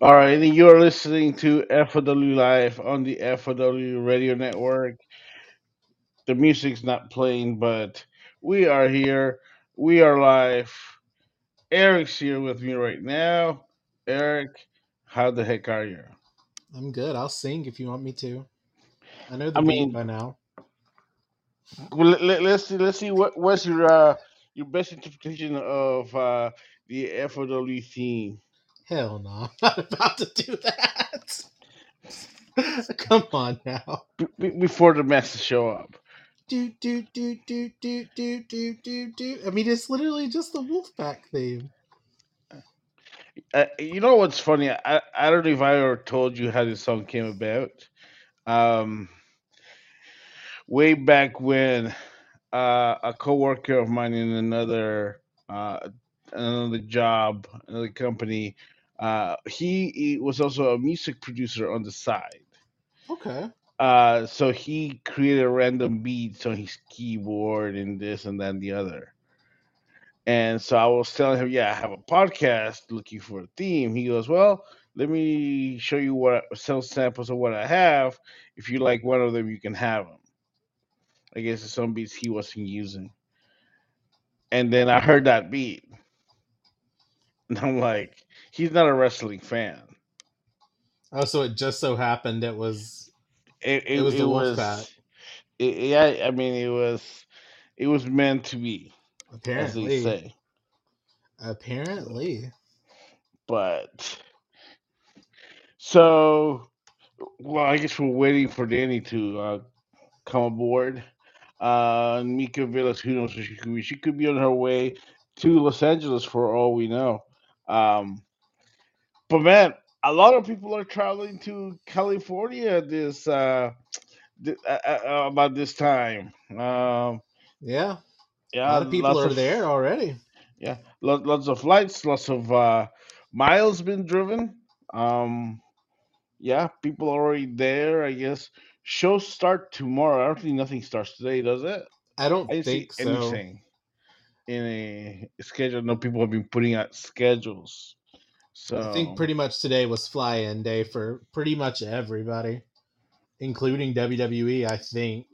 All right, and you're listening to FOW Live on the FOW Radio Network. The music's not playing, but we are here. We are live. Eric's here with me right now. Eric, how the heck are you? I'm good. I'll sing if you want me to. I know the I beat mean, by now. well, let's see what's your best interpretation of the FOW theme. Hell no, I'm not about to do that. Come on now. Before the masses show up. Do do do do do do do do do. I mean, it's literally just the Wolfpack theme. You know what's funny? I don't know if I ever told you how this song came about. Um, Way back when a coworker of mine in uh, another job, another company, he was also a music producer on the side. Okay. So he created random beats on his keyboard and this and that and the other. And so I was telling him, yeah, I have a podcast looking for a theme. He goes, well, let me show you some samples of what I have. If you like one of them, you can have them. I guess it's some beats he wasn't using. And then I heard that beat, and I'm like, he's not a wrestling fan. Oh, so it just so happened It it it, was it the Wolfpack. was, yeah. I mean, it was meant to be, as they Apparently, say. apparently. But so, well, I guess we're waiting for Danny to come aboard. Mika Villas, who knows where she could be? She could be on her way to Los Angeles for all we know. Um, but man, a lot of people are traveling to California about this time. Yeah, a Yeah, lot of people lots are of there already. lots of flights, lots of miles been driven. Um, yeah, people are already there. I guess shows start tomorrow. I don't think nothing starts today, does it? I don't I didn't see think so. anything in a schedule. No, people have been putting out schedules. I think So pretty much today was fly-in day for pretty much everybody, including WWE. I think.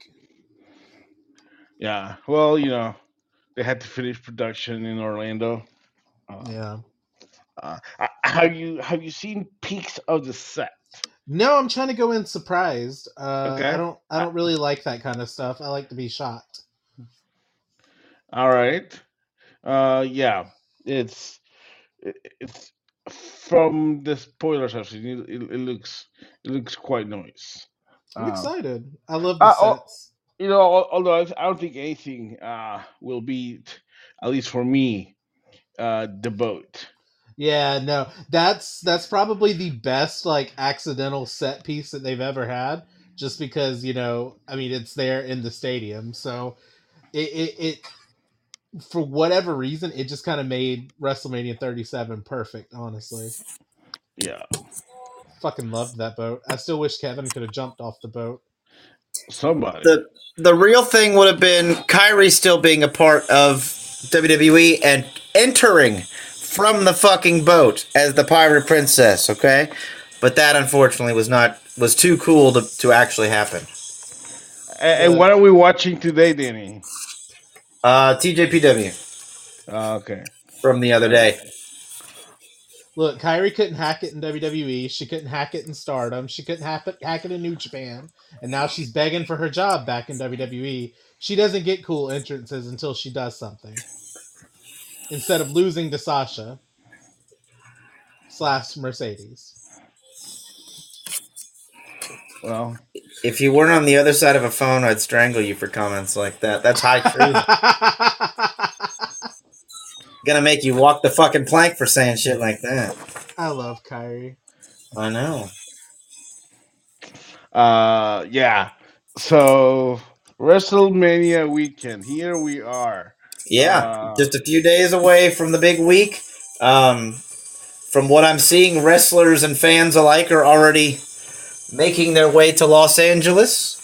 yeah, well, they had to finish production in Orlando. Uh, Yeah. have you seen peaks of the set? No, I'm trying to go in surprised. I Okay, don't. I uh, don't really like that kind of stuff. I like to be shocked. all right. Yeah, it's it's from the spoilers I've seen. It looks quite nice. I'm Um, excited. I love the uh, al- sets. although I don't think anything will beat, at least for me, the boat. Yeah, no, that's probably the best like accidental set piece that they've ever had. Just because I mean, it's there in the stadium, so it for whatever reason, it just kind of made WrestleMania 37 perfect. Honestly, Yeah, fucking loved that boat. I still wish Kevin could have jumped off the boat. somebody. The real thing would have been Kyrie still being a part of WWE and entering from the fucking boat as the pirate princess, okay? But that unfortunately was too cool to actually happen. And Look, what are we watching today, Danny? TJPW Okay. from the other All right. day. Look, Kyrie couldn't hack it in WWE. She couldn't hack it in Stardom. She couldn't hack it in New Japan. And now she's begging for her job back in WWE. She doesn't get cool entrances until she does something. Instead of losing to Sasha slash Mercedes. Well, If you weren't on the other side of a phone, I'd strangle you for comments like that. That's high treason. Gonna make you walk the fucking plank for saying shit like that. I love Kyrie. I know. yeah. So WrestleMania weekend. Here we are. Yeah, Uh, just a few days away from the big week. Um, from what I'm seeing, wrestlers and fans alike are already making their way to Los Angeles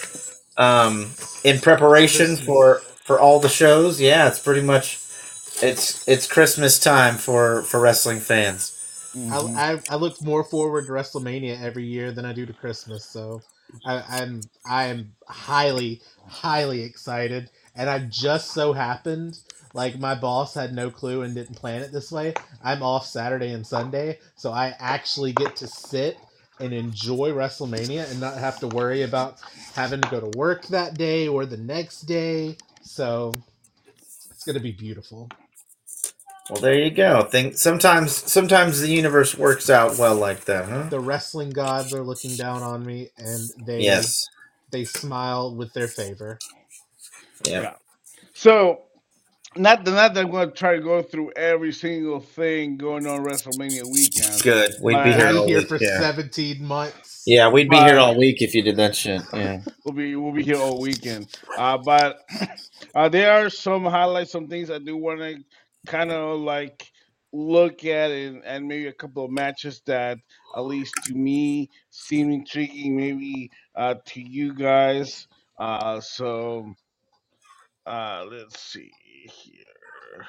in preparation Christmas. for all the shows. Yeah, it's pretty much it's Christmas time for wrestling fans. Hmm. I look more forward to WrestleMania every year than I do to Christmas. So I'm highly excited, and I just so happened like my boss had no clue and didn't plan it this way. I'm off Saturday and Sunday, so I actually get to sit and enjoy WrestleMania and not have to worry about having to go to work that day or the next day. So it's gonna be beautiful. Well, there you go. Think sometimes the universe works out well like that, huh? The wrestling gods are looking down on me, and Yes. they smile with their favor. Yep. Yeah. So not that I'm going to try to go through every single thing going on WrestleMania weekend, Good. We'd be We'll here but be all here week. for Yeah. 17 months. Yeah, we'd be here but all week if you did that shit. Yeah. we'll be here all weekend. But there are some highlights, some things I do want to kind of like look at, and maybe a couple of matches that at least to me seem intriguing, maybe to you guys. So let's see here.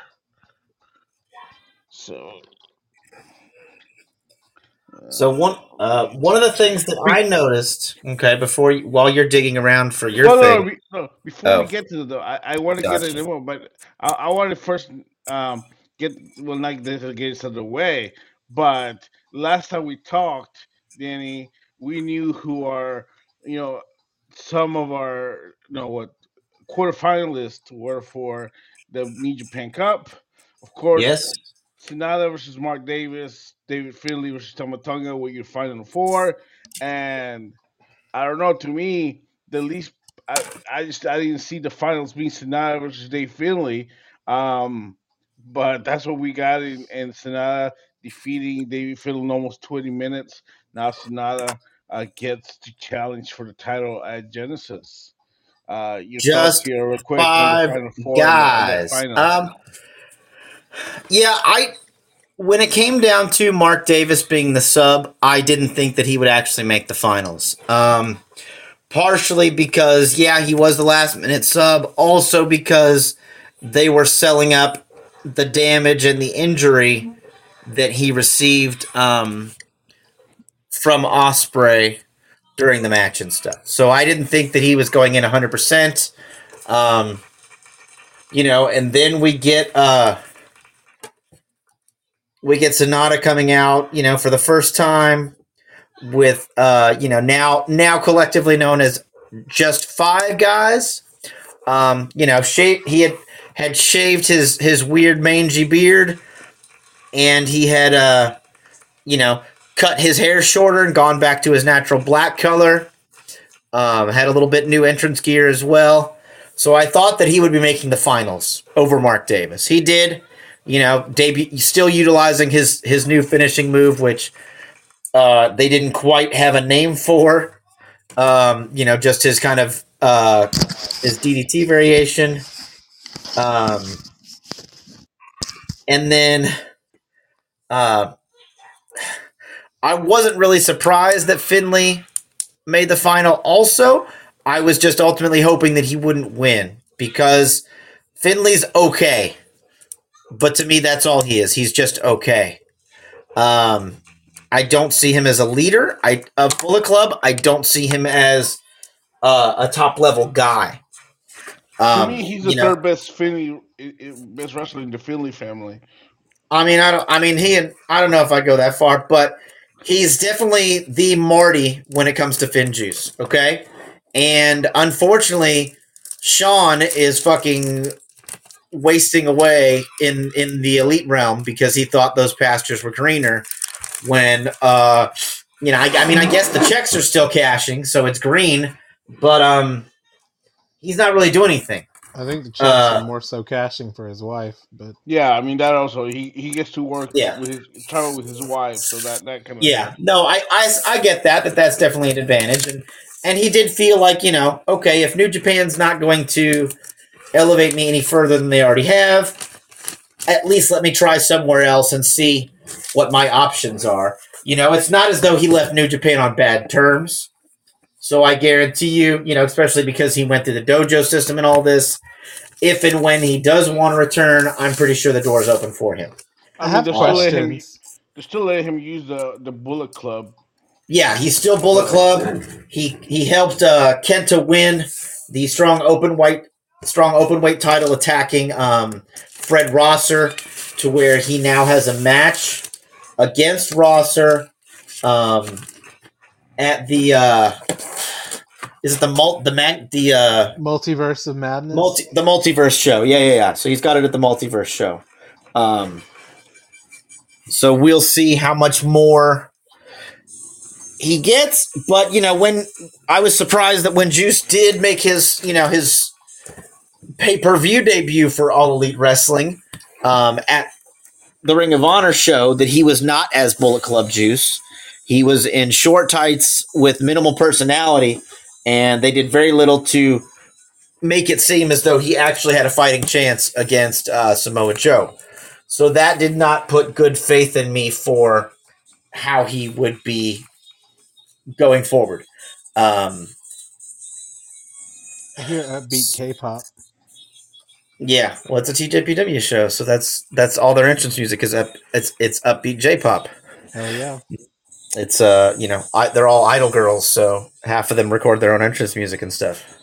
So So one of the things that be- I noticed, okay, while you're digging around for your no, no, no, thing. no. Before we Oh, get to the, I want to get gotcha. into more, but I want to first get well, not this to get this out of the way. But last time we talked, Danny, we knew who are you know some of our what quarterfinalists were for the New Japan Cup. Of course, Yes. Sonata versus Mark Davis, David Finley versus Tomatonga were your final four, and I don't know. To me, the least I didn't see the finals being Sonata versus Dave Finley. Um, but that's what we got in Sonata defeating David Finley in almost 20 minutes. Now Sonata gets to challenge for the title at Genesis. Your thoughts Just here, real quick, on the five final four and the guys. finals. Yeah, I when it came down to Mark Davis being the sub, I didn't think that he would actually make the finals. Partially because he was the last minute sub, also because they were selling up the damage and the injury that he received from Osprey during the match and stuff. So I didn't think that he was going in 100%. Um, and then we get Sonata coming out, for the first time with now collectively known as just five guys. He had shaved his weird mangy beard, and he had cut his hair shorter and gone back to his natural black color. Had a little bit new entrance gear as well. So I thought that he would be making the finals over Mark Davis. He did, debut, still utilizing his new finishing move, which they didn't quite have a name for. Just his kind of his DDT variation. And then I wasn't really surprised that Finley made the final also. I was just ultimately hoping that he wouldn't win because Finley's okay. But to me, that's all he is. He's just okay. I don't see him as a leader of Bullet Club. I don't see him as a top level guy. To me, he's the third best best wrestler in the Finley family. I mean, I don't know if I go that far, but he's definitely the Marty when it comes to Fin Juice. Okay, and unfortunately, Sean is fucking wasting away in the elite realm because he thought those pastures were greener. When I guess the checks are still cashing, so it's green, but he's not really doing anything. I think the checks are more so cashing for his wife, but Yeah, I mean that also he gets to work Yeah. with his travel with his wife, so that kind of Yeah, no, I get that's definitely an advantage, and he did feel like okay, if New Japan's not going to elevate me any further than they already have, at least let me try somewhere else and see what my options are. It's not as though he left New Japan on bad terms. So I guarantee you, especially because he went through the dojo system and all this, if and when he does want to return, I'm pretty sure the door is open for him. I have they're still letting him. questions. They're still letting him use the Bullet Club. Yeah, he's still Bullet Club. He helped Kenta win the strong open weight title, attacking Fred Rosser, to where he now has a match against Rosser at the is it Multiverse of Madness. the multiverse show? Yeah. So he's got it at the multiverse show. So we'll see how much more he gets, but when I was surprised that when Juice did make his his pay-per-view debut for All Elite Wrestling at the Ring of Honor show, that he was not as Bullet Club Juice. He was in short tights with minimal personality, and they did very little to make it seem as though he actually had a fighting chance against Samoa Joe. So that did not put good faith in me for how he would be going forward. I hear upbeat K-pop. Yeah, well, it's a TJPW show, so that's all their entrance music is it's upbeat J-pop. Hell yeah! It's they're all idol girls, so half of them record their own entrance music and stuff.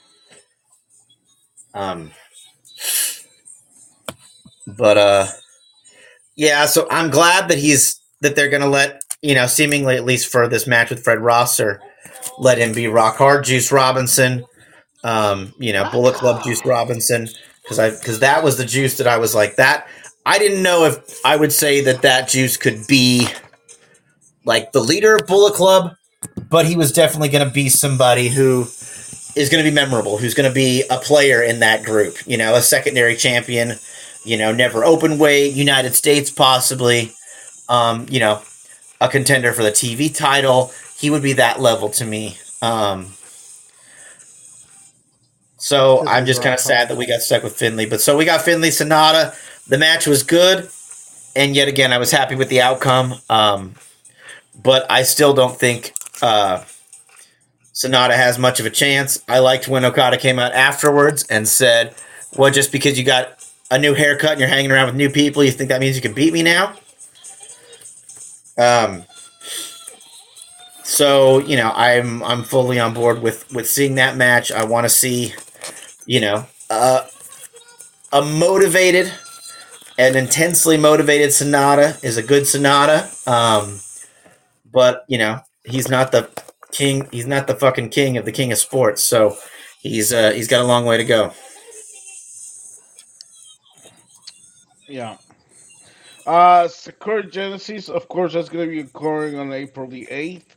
But yeah, so I'm glad that they're gonna let seemingly, at least for this match with Fred Rosser, let him be Rock Hard Juice Robinson, Bullet Club Juice Robinson, because that was the Juice that I was like that. I didn't know if I would say that Juice could be like the leader of Bullet Club, but he was definitely going to be somebody who is going to be memorable, who's going to be a player in that group, a secondary champion, never open weight, United States possibly, a contender for the TV title. He would be that level to me. So I'm just kind of sad that we got stuck with Finlay. But so we got Finlay Sonata. The match was good, and yet again, I was happy with the outcome. But I still don't think Sonata has much of a chance. I liked when Okada came out afterwards and said, well, just because you got a new haircut and you're hanging around with new people, you think that means you can beat me now? So I'm fully on board with seeing that match. I want to see a motivated and intensely motivated Sonata is a good Sonata. But he's not the king. He's not the fucking king of the king of sports. So he's got a long way to go. Yeah. Sakura Genesis, of course, that's going to be occurring on April the 8th.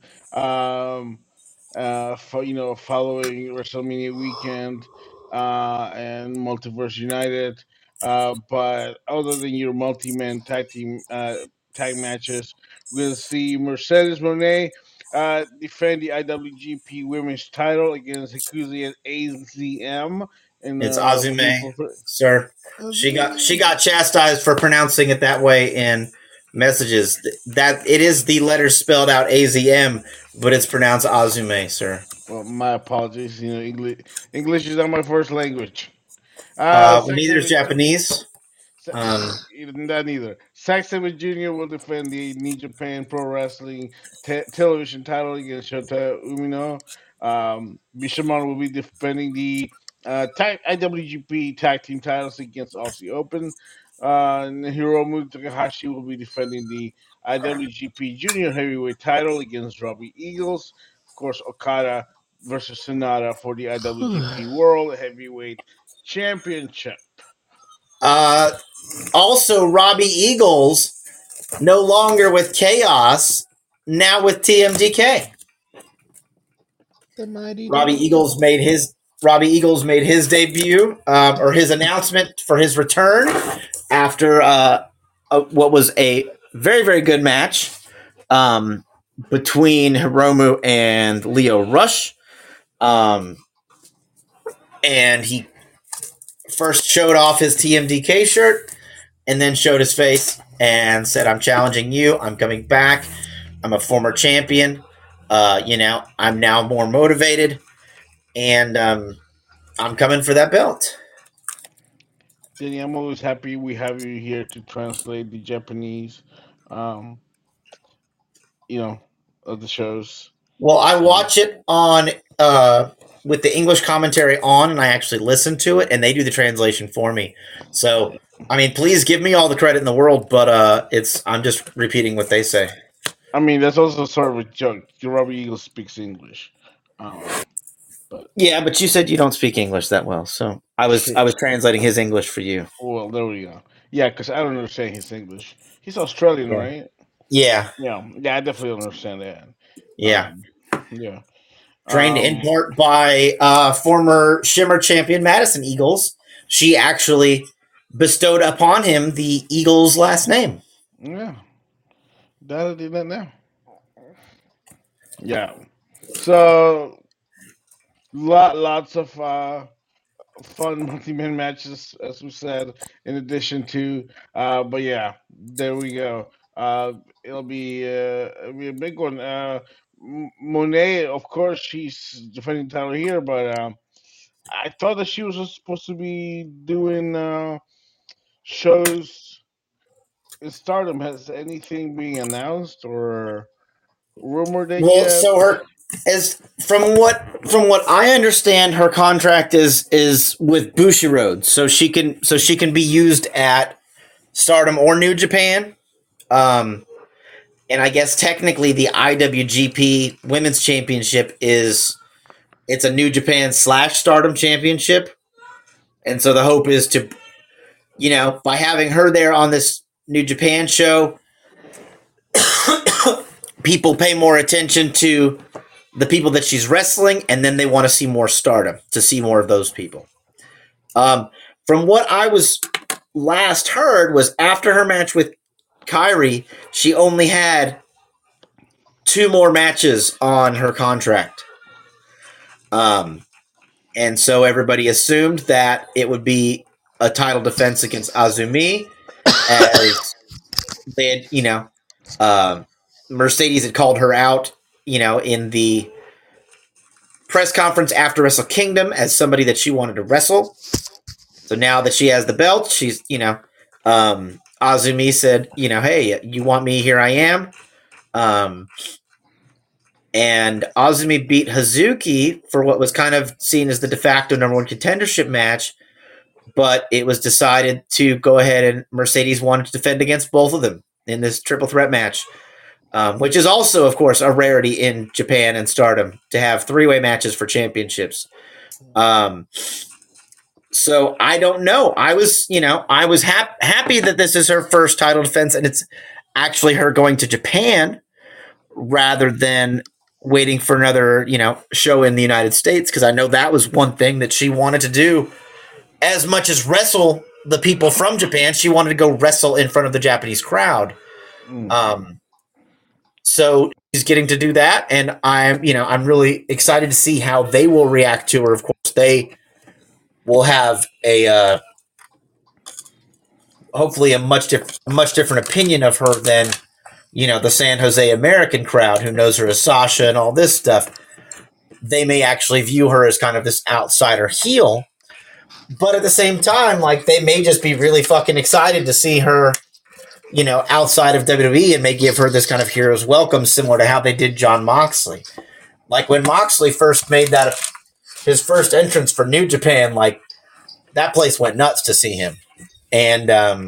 Following WrestleMania weekend and Multiverse United. But other than your multi-man tag team tag matches, we're going to see Mercedes Moné defend the IWGP Women's Title against Hikuzi and AZM. It's Azume, sir. She got chastised for pronouncing it that way in messages. That it is the letters spelled out AZM, but it's pronounced Azume, sir. Well, my apologies. English is not my first language. Neither is Japanese. Not either. Zack Sabre Jr. will defend the New Japan Pro Wrestling television title against Shota Umino. Bishamon will be defending the IWGP Tag Team titles against Aussie Open. Hiromu Takahashi will be defending the IWGP Junior Heavyweight title against Robbie Eagles. Of course, Okada versus Sonata for the IWGP World Heavyweight Championship. Also, Robbie Eagles, no longer with Chaos, now with TMDK. The mighty Robbie Eagles made his debut or his announcement for his return after what was a very, very good match between Hiromu and Lio Rush. And he first showed off his TMDK shirt and then showed his face and said, I'm challenging you. I'm coming back. I'm a former champion. I'm now more motivated. And I'm coming for that belt. Danny, I'm always happy we have you here to translate the Japanese. of the shows. Well, I watch it on with the English commentary on, and I actually listen to it, and they do the translation for me. So, I mean, please give me all the credit in the world, but I'm just repeating what they say. I mean, that's also sort of a joke. Robbie Eagle speaks English. But Yeah, but you said you don't speak English that well, so I was translating his English for you. well, there we go. Yeah, because I don't understand his English. He's Australian, Yeah. right? Yeah, Yeah, I definitely don't understand that. yeah. Yeah. Trained in part by former Shimmer champion Madison Eagles. She actually bestowed upon him the Eagles' last name. Yeah. That did that now. Yeah. So lots of fun multi-man matches, as we said, in addition to but yeah, there we go. It'll be a big one. Monet, of course, she's defending the title here, but I thought that she was just supposed to be doing shows in Stardom. Has anything being announced or rumored in Well, yet? so her as from what I understand, her contract is with Bushiroad, so she can be used at Stardom or New Japan. Um, and I guess technically the IWGP Women's Championship it's a New Japan / Stardom Championship, and so the hope is to by having her there on this New Japan show, people pay more attention to the people that she's wrestling, and then they want to see more Stardom to see more of those people. From what I was last heard was after her match with Kyrie, she only had 2 more matches on her contract. And so everybody assumed that it would be a title defense against Azumi, as they had, Mercedes had called her out, in the press conference after Wrestle Kingdom as somebody that she wanted to wrestle. So now that she has the belt, she's, Azumi said, hey, you want me? Here I am. And Azumi beat Hazuki for what was kind of seen as the de facto number 1 contendership match, but it was decided to go ahead and Mercedes wanted to defend against both of them in this triple threat match, which is also, of course, a rarity in Japan and Stardom to have 3-way matches for championships. So I don't know. I was happy that this is her first title defense, and it's actually her going to Japan rather than waiting for another, show in the United States, because I know that was one thing that she wanted to do. As much as wrestle the people from Japan, she wanted to go wrestle in front of the Japanese crowd. So she's getting to do that, and I'm really excited to see how they will react to her. Of course, they will have a hopefully a much different opinion of her than the San Jose American crowd, who knows her as Sasha and all this stuff. They may actually view her as kind of this outsider heel, but at the same time, like, they may just be really fucking excited to see her, outside of WWE, and may give her this kind of hero's welcome, similar to how they did Jon Moxley. Like, when Moxley first made that his first entrance for New Japan, like, that place went nuts to see him. And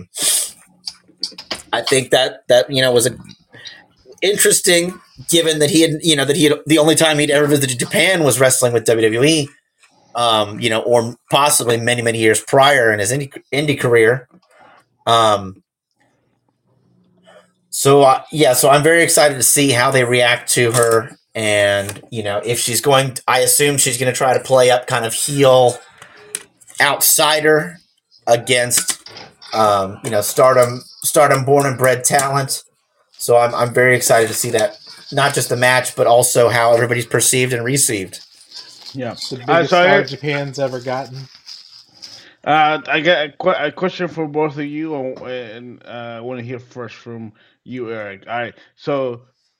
I think that was interesting, given that he had the only time he'd ever visited Japan was wrestling with WWE, or possibly many, many years prior in his indie career. So I'm very excited to see how they react to her, and if she's going, I assume she's going to try to play up kind of heel outsider against Stardom born and bred talent. So I'm very excited to see that, not just the match, but also how everybody's perceived and received. Yeah, The biggest star Japan's ever gotten. I got a question for both of you, and I want to hear first from you, Eric. All right, so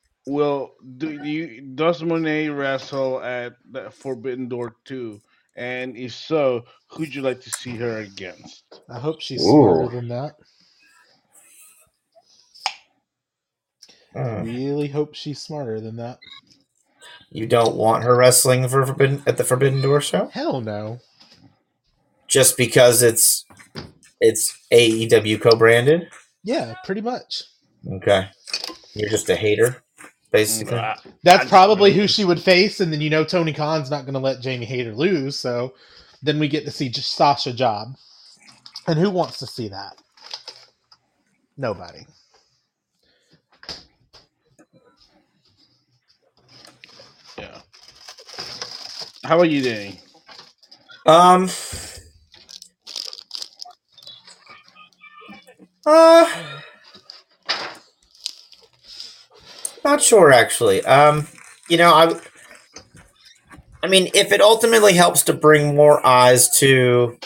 does Monet wrestle at the Forbidden Door 2? And if so, who'd you like to see her against? I hope she's smarter than that. Really hope she's smarter than that. You don't want her wrestling at the Forbidden Door show? Hell no. Just because it's AEW co-branded? Yeah, pretty much. Okay. You're just a hater, basically. That's probably who she would face, and then Tony Khan's not going to let Jamie Hayter lose, so then we get to see Sasha Job. And who wants to see that? Nobody. Yeah. How about you, Danny? Not sure actually. I mean, if it ultimately helps to bring more eyes to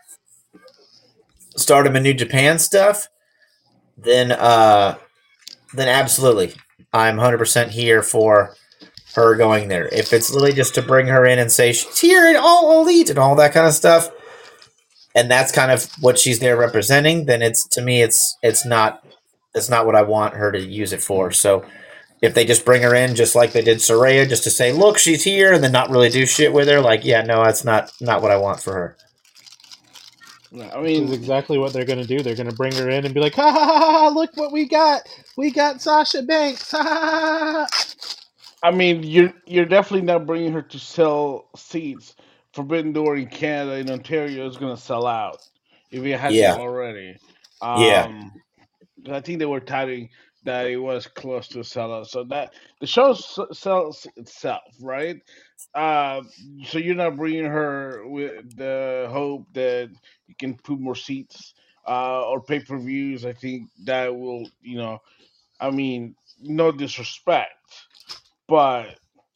Stardom and New Japan stuff, then absolutely, I'm 100% here for her going there. If it's literally just to bring her in and say she's here and all elite and all that kind of stuff, and that's kind of what she's there representing, then it's not what I want her to use it for. So if they just bring her in just like they did Saraya, just to say, look, she's here, and then not really do shit with her, like, yeah, no, that's not what I want for her. I mean, this is exactly what they're going to do. They're going to bring her in and be like, ha ha ha ha, look what we got. We got Sasha Banks. Ha ha ha. I mean, you're definitely not bringing her to sell seats. Forbidden Door in Canada and Ontario is going to sell out if it hasn't already. Yeah. I think they were touting that it was close to a sellout, so that the show sells itself, right? So you're not bringing her with the hope that you can put more seats or pay-per-views. I think that will, I mean, no disrespect, but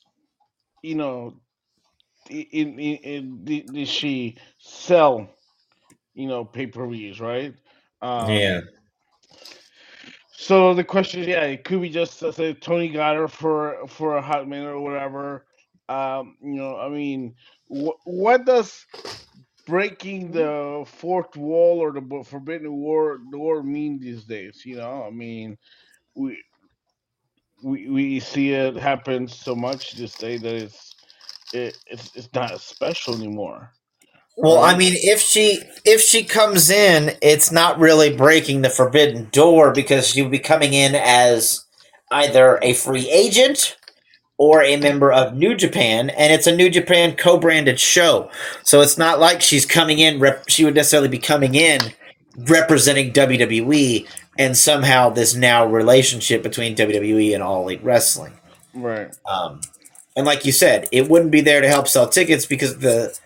did she sell, pay-per-views, right? Yeah. So the question is, yeah, it could be just say Tony got her for a hot minute or whatever. I mean, what does breaking the fourth wall or the forbidden door mean these days? I mean, we we see it happen so much this day that it's not special anymore. Well, Right? I mean, if she comes in, it's not really breaking the forbidden door because she would be coming in as either a free agent or a member of New Japan, and it's a New Japan co-branded show. So it's not like she's coming in. She would necessarily be coming in representing WWE, and somehow this now relationship between WWE and All Elite Wrestling. Right. And like you said, it wouldn't be there to help sell tickets because the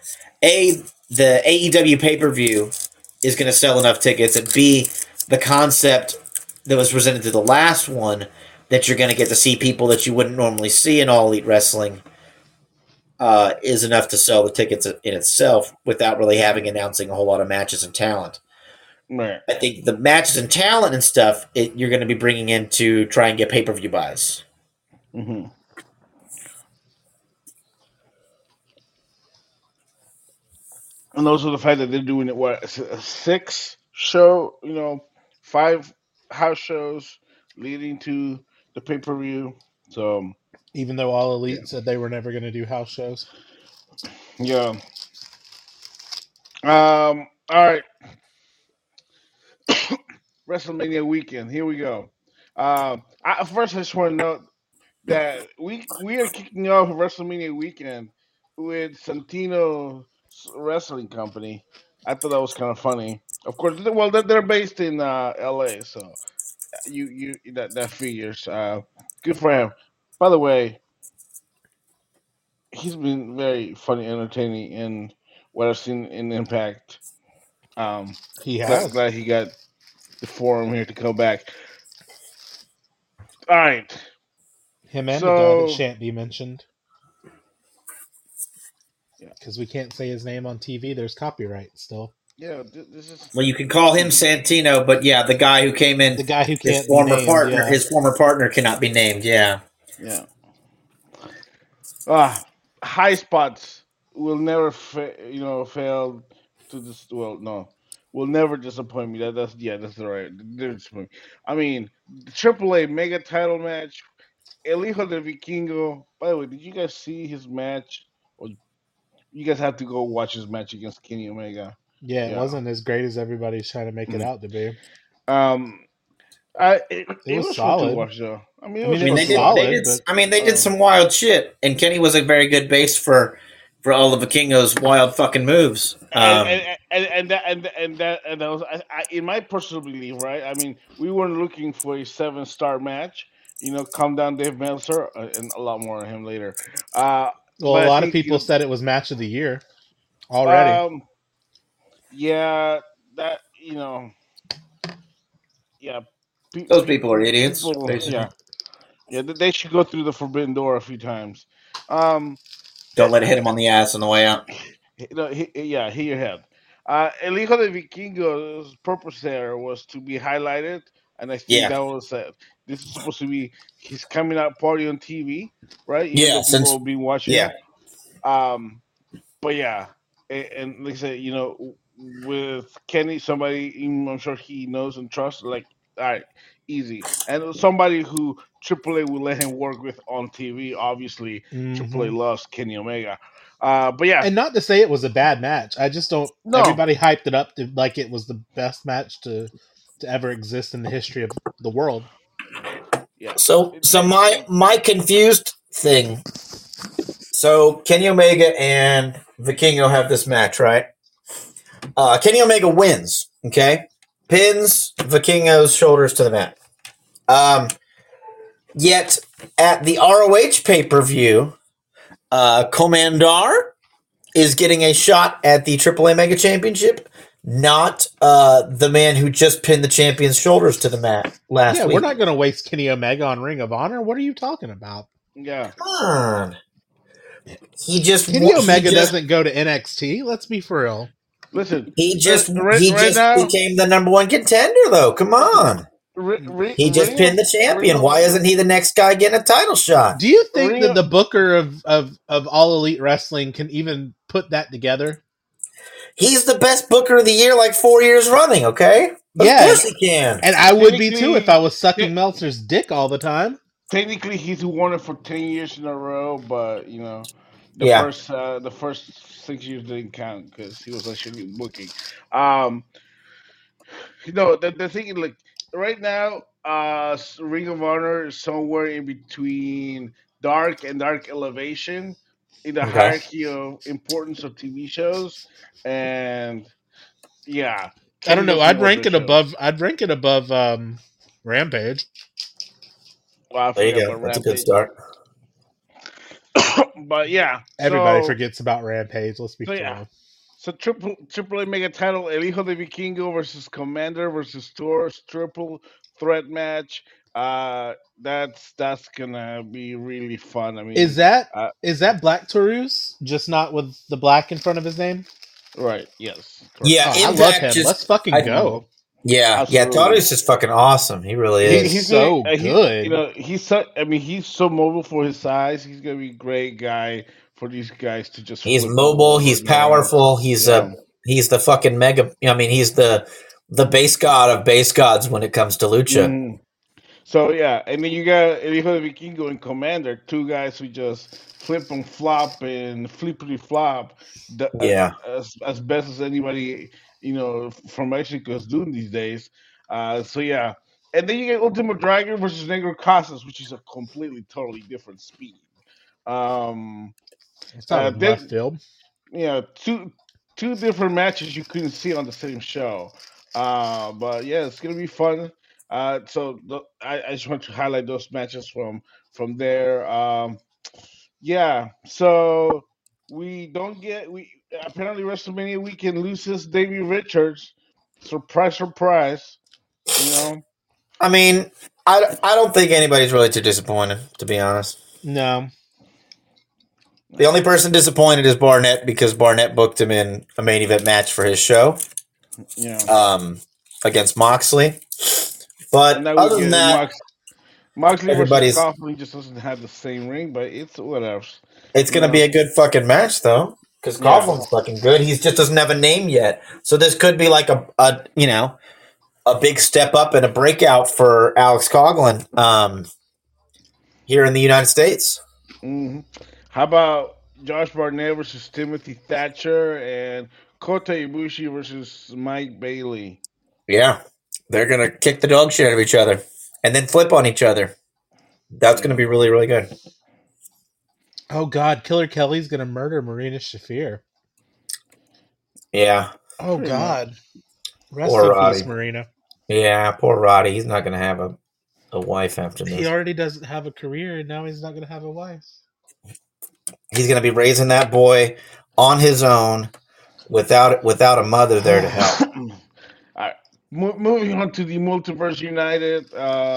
AEW pay-per-view is going to sell enough tickets, and B, the concept that was presented to the last one that you're going to get to see people that you wouldn't normally see in All Elite Wrestling is enough to sell the tickets in itself without really having announcing a whole lot of matches and talent. Right. I think the matches and talent and stuff you're going to be bringing in to try and get pay-per-view buys. Mm-hmm. And also the fact that they're doing it, what, a 6 show, 5 house shows leading to the pay-per-view. So even though All Elite said they were never going to do house shows. Yeah. All right. WrestleMania weekend. Here we go. First, I just want to note that we are kicking off WrestleMania weekend with Santino Wrestling Company. I thought that was kind of funny. Of course, well, they're based in L.A., so you that figures. Good for him. By the way, he's been very funny, entertaining in what I've seen in Impact. He has. Glad he got the forum here to come back. All right. Him and the guy that shan't be mentioned. Because we can't say his name on TV. There's copyright still. Yeah, this is. Well, you can call him Santino, but yeah, the guy who came in, the guy who can't his former be named, partner, his former partner cannot be named. Yeah. Yeah. High spots will never fail to this. Well, no. will never disappoint me. That's the right. Never disappoint me. I mean, the AAA mega title match, El Hijo de Vikingo. By the way, did you guys see his match? Or you guys have to go watch his match against Kenny Omega. Yeah, it Yeah. wasn't as great as everybody's trying to make it Mhm. out to be. Um, It it was was fun to solid. watch though. I mean, it I was mean, it fun was to watch. solid, but They did some wild shit, and Kenny was a very good base for all of Vikingo's wild fucking moves. And that was in my personal belief, right? I mean, we weren't looking for a 7-star match. Calm down, Dave Meltzer, and a lot more on him later. well, a But I lot of think people said it was match of the year already. yeah, that yeah, Those people are idiots, people, basically. yeah, they should go through the forbidden door a few times. Um, Don't let it hit him on the ass on the way out. hit your head. El Hijo de Vikingo's purpose there was to be highlighted, and I think Yeah, that was this is supposed to be his coming out party on TV, right? Even yeah. though people Since will be watching yeah, it. Um, but yeah, and like I said, with Kenny, somebody I'm sure he knows and trusts, like, all right, easy, and somebody who AAA will let him work with on TV. Obviously, AAA Hmm. loves Kenny Omega. But yeah, And not to say it was a bad match. I just don't. no, Everybody hyped it up to like it was the best match to ever exist in the history of the world. yeah. so my confused thing. So Kenny Omega and Vikingo have this match, right? Kenny Omega wins. Okay, pins Vikingo's shoulders to the mat. Um, Yet at the ROH pay per view, Komandar is getting a shot at the AAA Mega Championship, not the man who just pinned the champion's shoulders to the mat last Yeah, week. we're not going to waste Kenny Omega on Ring of Honor. What are you talking about? Yeah. Come on. Kenny Omega doesn't go to NXT. Let's be for real. Listen, He just right now, became the number one contender, though. Come on. He just pinned the champion. Why isn't he the next guy getting a title shot? Do you think that the booker of All Elite Wrestling can even put that together? He's the best booker of the year, like 4 years running. Okay, of course he can. And I would be too if I was sucking Meltzer's dick all the time. Technically, he's won it for 10 years in a row, but the first 6 years didn't count because he was actually booking. The thing is, like, right now, Ring of Honor is somewhere in between Dark and Dark Elevation in the hierarchy of importance of TV shows, and yeah, I don't know. does more I'd good shows. rank it above Rampage. Well, I There you forgot go. about That's a good Rampage. start. But yeah, Everybody so forgets about Rampage. Let's be real. So triple A mega title, El Hijo de Vikingo versus Commander versus Tours, triple threat match. That's gonna be really fun. I mean, Is that Black Taurus, just not with the black in front of his name? right? Yes. Correct. Yeah, I love him. Let's fucking go. Yeah, Taurus is fucking awesome. He really is. He's so good. He's so mobile for his size. He's gonna be a great guy for these guys to just. He's mobile. He's powerful. He's the fucking mega. I mean, he's the base god of base gods when it comes to lucha. Mm-hmm. So yeah, and then you got El Hijo de Vikingo and Commander, two guys who just flip and flop and flippity flop. As best as anybody from Mexico is doing these days. So yeah, and then you get Ultimo Dragon versus Negro Casas, which is a completely totally different speed. It's not left field. Two different matches you couldn't see on the same show. But yeah, it's gonna be fun. I just want to highlight those matches from there. Yeah, so we apparently WrestleMania weekend loses Davey Richards. Surprise, surprise. I mean, I don't think anybody's really too disappointed, to be honest. No. The only person disappointed is Barnett because Barnett booked him in a main event match for his show. Yeah. Against Moxley. But other than that, Moxley versus Coughlin just doesn't have the same ring, but it's whatever. It's going to be a good fucking match, though. because Yeah. Coughlin's fucking good. He just doesn't have a name yet. So this could be like a big step up and a breakout for Alex Coughlin here in the United States. Hmm. How about Josh Barnett versus Timothy Thatcher and Kota Ibushi versus Mike Bailey? Yeah, they're gonna kick the dog shit out of each other and then flip on each other. That's gonna be really, really good. Oh God, Killer Kelly's gonna murder Marina Shafir. Yeah. Oh Pretty God, rest Poor in peace, Roddy. Marina. Yeah, poor Roddy. He's not gonna have a wife after He this. already doesn't have a career, and now he's not gonna have a wife. He's gonna be raising that boy on his own without a mother there to help. All right. Moving on to the Multiverse United.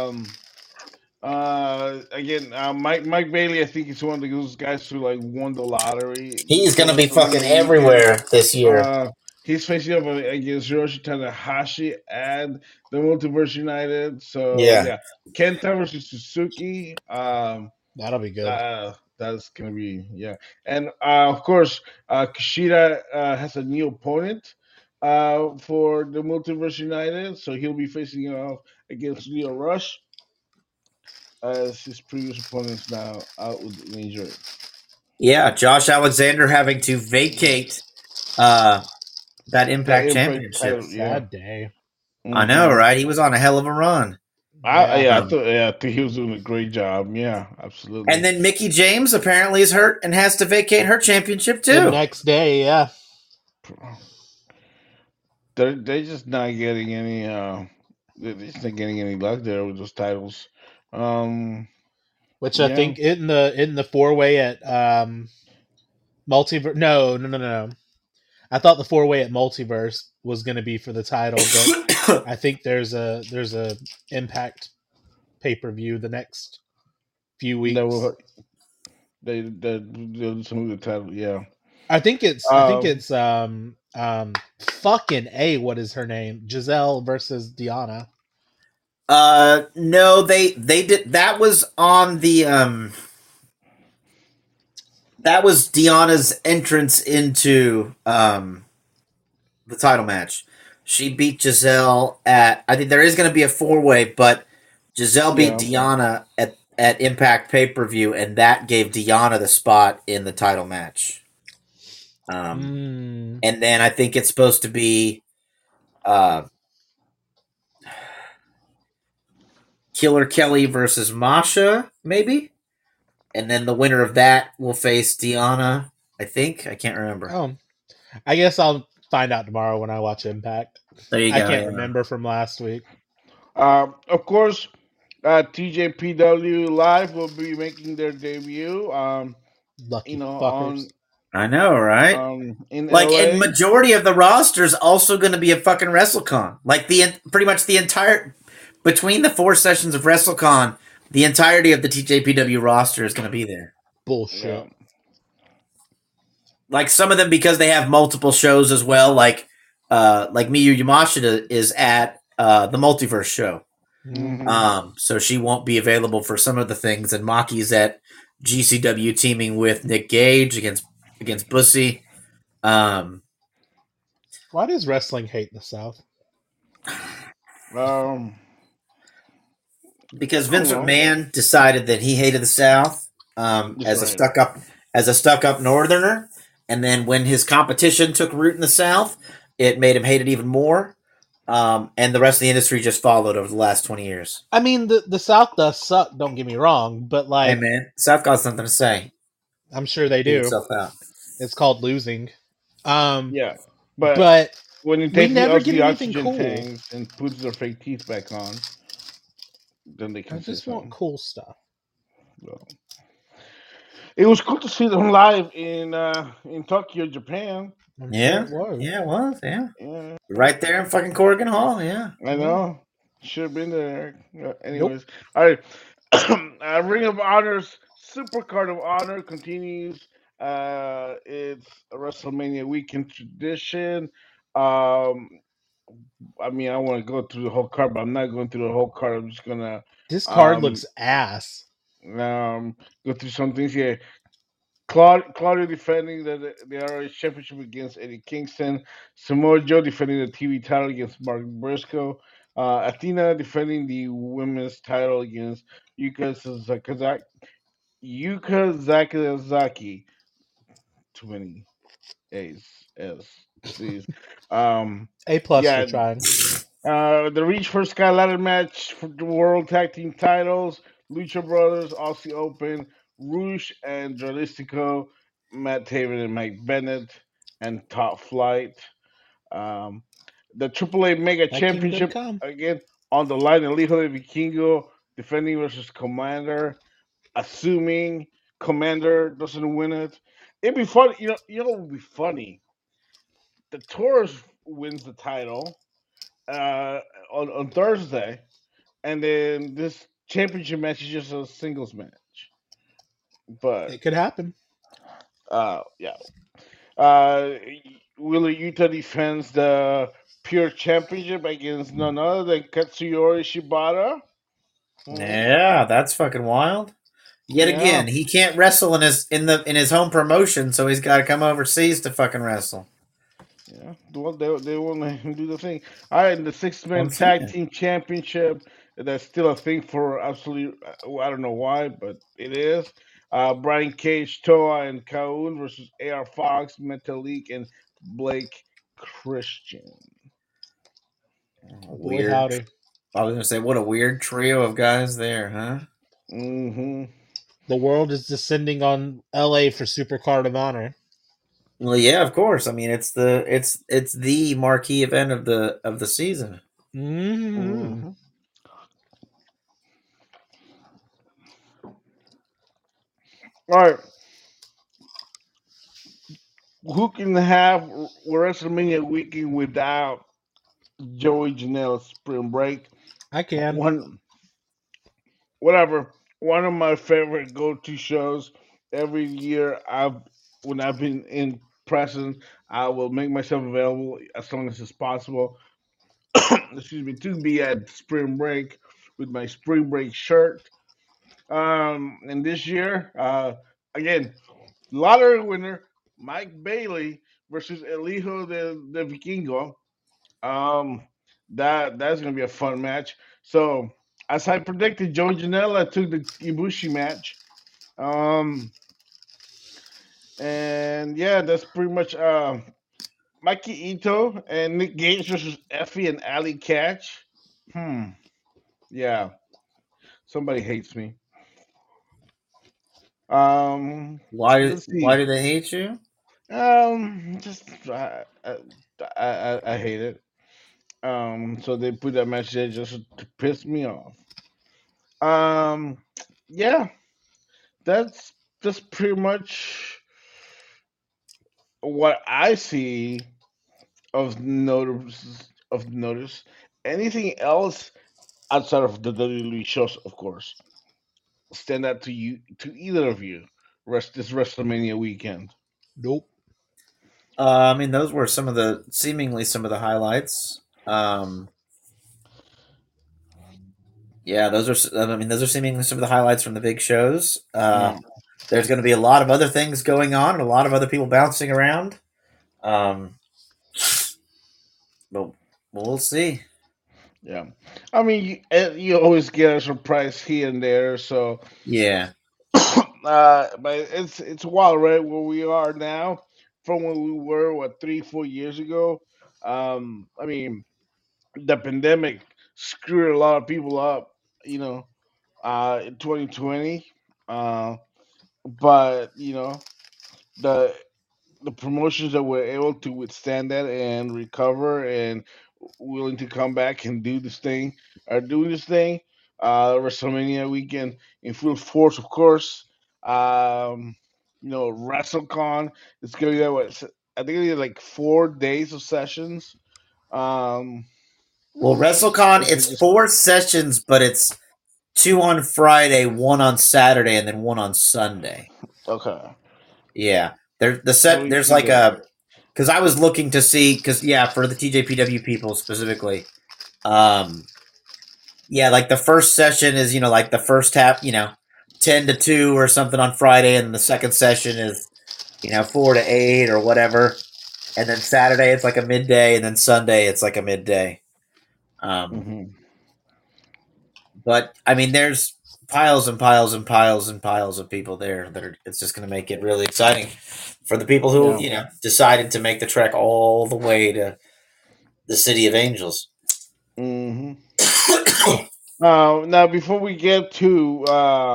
Again, Mike Bailey, I think he's one of those guys who like won the lottery. He's For gonna be fucking WWE, everywhere this year. he's facing up against Hiroshi Tanahashi and the Multiverse United. So Yeah. yeah, Kenta versus Suzuki. That'll be good. That's gonna be and of course, Kushida has a new opponent for the Multiverse United, so he'll be facing off against Leo Rush as his previous opponents now out with an injury. Yeah, Josh Alexander having to vacate that Impact Championship. Title, Sad day. I know, right? He was on a hell of a run. I thought he was doing a great job. Yeah, absolutely. And then Mickey James apparently is hurt and has to vacate her championship The too. next day, yeah. They're just not getting any. They're just not getting any luck there with those titles. Which I think in the 4-way at Multiverse. No. I thought the 4-way at Multiverse was going to be for the title, but I think there's a Impact pay-per-view the next few weeks. They'll smooth the title. Yeah, I think it's fucking A. What is her name? Giselle versus Diana. No, they did. That was on the that was Diana's entrance into the title match. She beat Giselle at. I think there is going to be a 4-way, but Giselle beat Diana at Impact pay-per-view, and that gave Diana the spot in the title match. And then I think it's supposed to be Killer Kelly versus Masha, maybe? And then the winner of that will face Diana, I think. I can't remember. Oh, I guess I'll find out tomorrow when I watch Impact. There you go. I can't remember from last week. Of course, TJPW Live will be making their debut. Lucky fuckers. I know, right? In like, LA. and majority of the roster is also going to be at fucking WrestleCon. Like pretty much the entire between the 4 sessions of WrestleCon, the entirety of the TJPW roster is going to be there. Bullshit. Yeah. Like some of them because they have multiple shows as well. Like Miyu Yamashita is at the Multiverse show. Mm-hmm. So she won't be available for some of the things, and Maki's at GCW teaming with Nick Gage against Bussy. Why does wrestling hate the South? Because Vince McMahon decided that he hated the South as a stuck up Northerner, and then when his competition took root in the South, it made him hate it even more. And the rest of the industry just followed over the last 20 years. I mean, the South does suck. Don't get me wrong, but like, hey man, South got something to say. I'm sure they do. It's called losing. Yeah, but when you take the oxygen tanks and puts their fake teeth back on, then they can. I just want cool stuff. Well, it was cool to see them live in Tokyo, Japan. Yeah, sure it was. Yeah, right there in fucking Corrigan Hall. Yeah, I know. Should have been there. Anyways, all right. Ring of Honor's Supercard of Honor continues. It's a WrestleMania weekend tradition. I mean, I want to go through the whole card, but I'm not going through the whole card. I'm just gonna. This card looks ass. Go through some things here. Claudio defending the ROH Championship against Eddie Kingston. Samoa Joe defending the TV title against Mark Briscoe. Athena defending the women's title against Yuka Zakazaki. Too many A's, S, C's. A plus for Yeah, trying. the Reach for Sky Ladder match for the World Tag Team titles. Lucha Brothers, Aussie Open, Rouge and Jalisco, Matt Taven and Mike Bennett, and Top Flight. Um, the AAA Mega My kingdom Championship come. again on the line. El Hijo de Vikingo defending versus Commander, assuming Commander doesn't win it. It'd be funny, what would be funny? The Taurus wins the title uh, on Thursday, and then this championship match is just a singles match. But It could happen. yeah, uh, Wheeler Yuta defends the Pure Championship against none other than Katsuyori Shibata. Yeah, that's fucking wild. Yet Yeah. again, he can't wrestle in his home promotion, so he's got to come overseas to fucking wrestle. Yeah, well, they want to do the thing. All right, and the six-man I'm tag saying. team championship. That's still a thing for absolutely. I don't know why, but it is. Brian Cage, Toa, and Kaun versus AR Fox, Metalik, and Blake Christian. Boy, Weird. howdy. I was gonna say, what a weird trio of guys there, huh? Mm-hmm. The world is descending on LA for Supercard of Honor. Well, yeah, of course. I mean, it's the marquee event of the season. Mm-hmm. All right. Who can have WrestleMania weekend without Joey Janela's spring break? I can. Whatever. One of my favorite go-to shows every year. When I've been in present, I will make myself available as long as it's possible. Excuse me, to be at spring break with my spring break shirt. And this year, again, lottery winner Mike Bailey versus El Hijo de Vikingo. Um, that's gonna be a fun match. So as I predicted, Joe Janela took the Ibushi match. Um, and yeah, that's pretty much Mikey Ito and Nick Gage versus Effie and Ali Catch. Yeah, somebody hates me. Why Let's see. why do they hate you? Just I hate it. So they put that match there just to piss me off. Um, yeah, that's pretty much what I see of notice. Anything else outside of the WWE shows, of course, stand out to either of you? This WrestleMania weekend. Nope. I mean, those were seemingly some of the highlights. Yeah, those are seemingly some of the highlights from the big shows. There's going to be a lot of other things going on and a lot of other people bouncing around. But we'll see. Yeah, I mean, you always get a surprise here and there. So Yeah. but it's wild, right? Where we are now from where we were, what, 3-4 years ago. I mean, the pandemic screwed a lot of people up, in 2020. But the the promotions that were able to withstand that and recover and willing to come back and do this thing are doing this thing. WrestleMania weekend in full force, of course. WrestleCon. It's gonna be that what I think it's like 4 days of sessions. Um, Well, WrestleCon, which is it's just 4 sessions, but it's 2 on Friday, 1 on Saturday, and then 1 on Sunday. okay. Yeah. There's Only there's 2 like days. because I was looking to see, for the TJPW people specifically, yeah, like the first session is, like the first half, 10 to 2 or something on Friday, and the second session is 4 to 8 or whatever. And then Saturday it's like a midday, and then Sunday it's like a midday. Mm-hmm. But I mean, there's piles and piles and piles and piles of people there it's just going to make it really exciting for the people who decided to make the trek all the way to the City of Angels. Mm-hmm. Now, before we get to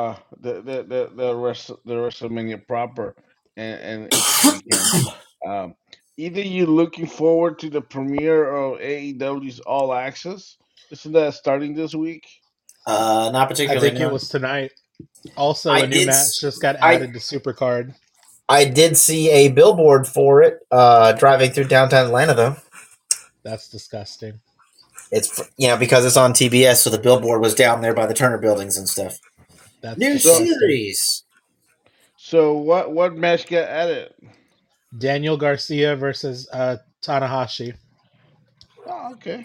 the WrestleMania proper and its weekend, either you looking forward to the premiere of AEW's All Access? Isn't that starting this week? Not I particularly. think it was tonight. Also, I a new did match just got I- added to Supercard. I did see a billboard for it driving through downtown Atlanta, though. That's disgusting. It's because it's on TBS, so the billboard was down there by the Turner buildings and stuff. That's New disgusting. series. So what match got added? Daniel Garcia versus Tanahashi. Oh, okay.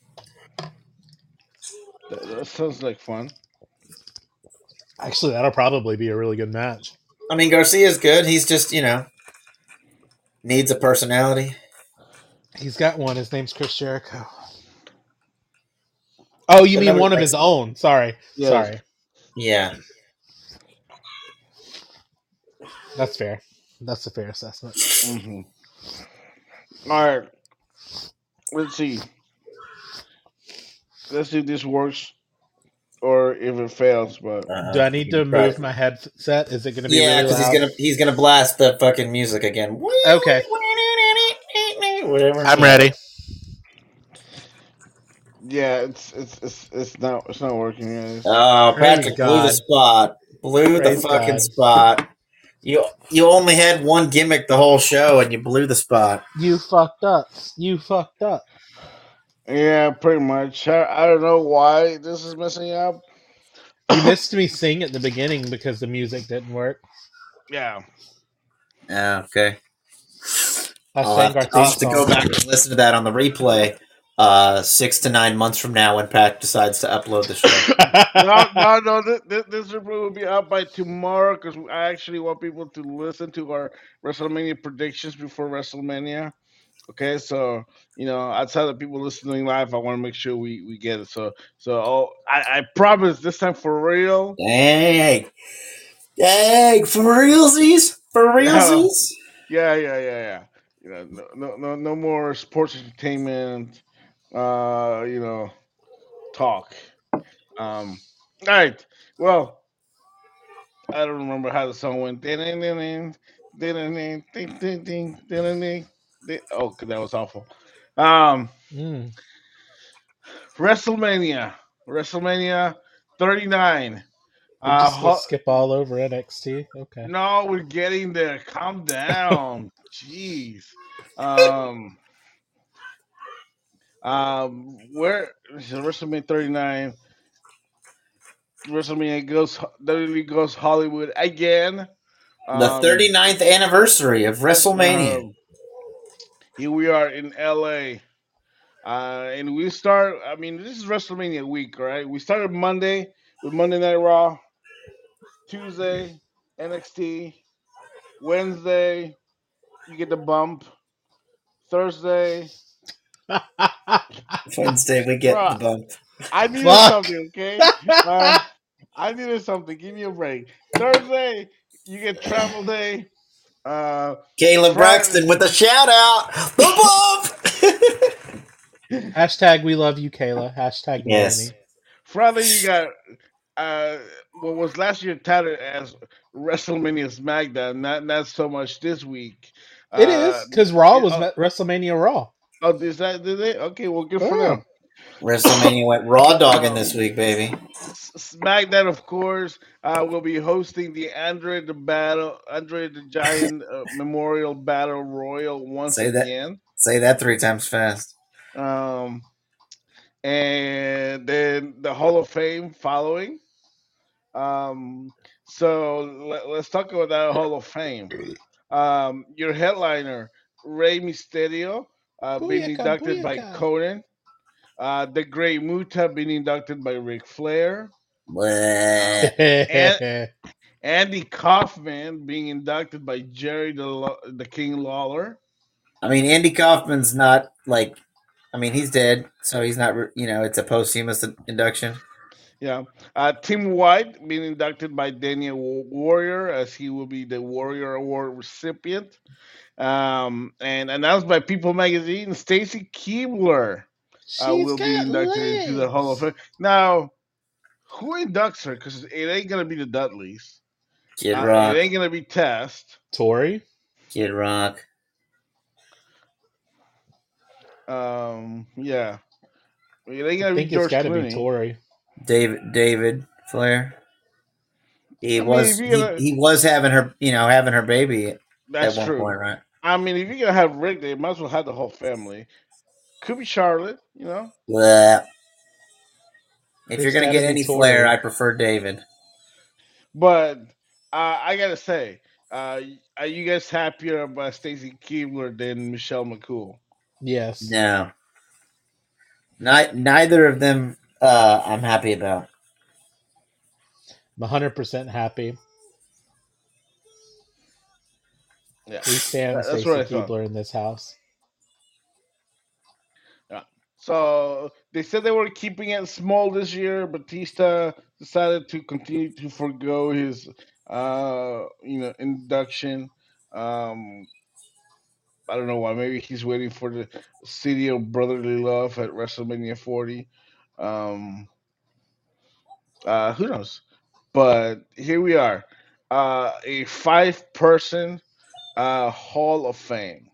That sounds like fun. Actually, that'll probably be a really good match. I mean, Garcia's good. He's just, needs a personality. He's got one. His name's Chris Jericho. Oh, you mean one of his own? Sorry. Yes. Sorry. Yeah. That's fair. That's a fair assessment. Mm-hmm. All right. Let's see. Let's see if this works or if it fails. But do I need to move my headset? Is it going to be really loud? because he's gonna blast the fucking music again. Okay. Whatever. I'm ready. yeah, it's not working. Guys. Oh, Praise Patrick God. blew the spot. Blew Praise the fucking God. spot. You only had one gimmick the whole show, and you blew the spot. You fucked up. You fucked up. Yeah, pretty much. I don't know why this is messing up. You missed me sing at the beginning because the music didn't work. Yeah. Yeah, okay. I'll I'll have to go back and listen to that on the replay 6 to 9 months from now when Pat decides to upload the show. No. This review will be out by tomorrow because I actually want people to listen to our WrestleMania predictions before WrestleMania. Okay, so outside of people listening live, I want to make sure we get it. So I promise this time for real. Dang, for realsies, Yeah. No more sports entertainment. Talk. All right. Well, I don't remember how the song went. Oh, that was awful. WrestleMania 39. We're just gonna skip all over NXT. Okay. No, we're getting there. Calm down. Jeez. Where WrestleMania 39? WrestleMania WWE goes Hollywood again. The 39th anniversary of WrestleMania. Here we are in LA. And we start, this is WrestleMania week, right? We started Monday with Monday Night Raw. Tuesday, NXT. Wednesday, you get the bump. Thursday. Wednesday, we get the bump. I needed something, okay? I needed something. Give me a break. Thursday, you get Travel Day. Kayla Braxton with a shout out. The bump. Hashtag we love you, Kayla. Hashtag yes. Friday, you got what was last year touted as WrestleMania SmackDown. Not so much this week. It is because Raw was WrestleMania Raw. Oh, did they? Okay, well, good for them. WrestleMania went raw dogging this week, baby. SmackDown, of course, will be hosting the Andre the Giant Memorial Battle Royal once again. Say that 3 times fast. And then the Hall of Fame following. So let's talk about that Hall of Fame. Your headliner, Rey Mysterio, being inducted by Conan. The Great Muta being inducted by Ric Flair. Andy Kaufman being inducted by Jerry the King Lawler. I mean, Andy Kaufman's not like. I mean, he's dead, so he's not. It's a posthumous induction. Yeah. Tim White being inducted by Daniel Warrior, as he will be the Warrior Award recipient. And announced by People Magazine, Stacy Keebler She's will be got inducted into the Hall of legs. Fame. Now, who inducts her? Because it ain't going to be the Dudleys. Kid It Rock. ain't going to be Test. Tori. Kid Rock. Yeah. It ain't I going to be think it's George got to be Clooney. Tori. David Flair. He I mean, was if you're gonna, he was having her baby that's at one true. point, right? I mean, if you're going to have Rick, they might as well have the whole family. Could be Charlotte, you know? Bleh. If It's you're gonna gotta get be any Tori. Flair, I prefer David. But I got to say, are you guys happier about Stacy Keebler than Michelle McCool? Yes. No. Neither of them I'm happy about. I'm 100% happy. Yeah, We stand that's Stacy what I thought. Keebler in this house. Yeah. So they said they were keeping it small this year. Batista decided to continue to forego his, induction. Um, I don't know why. Maybe he's waiting for the City of Brotherly Love at WrestleMania 40. Um, who knows? But here we are, a five-person Hall of Fame.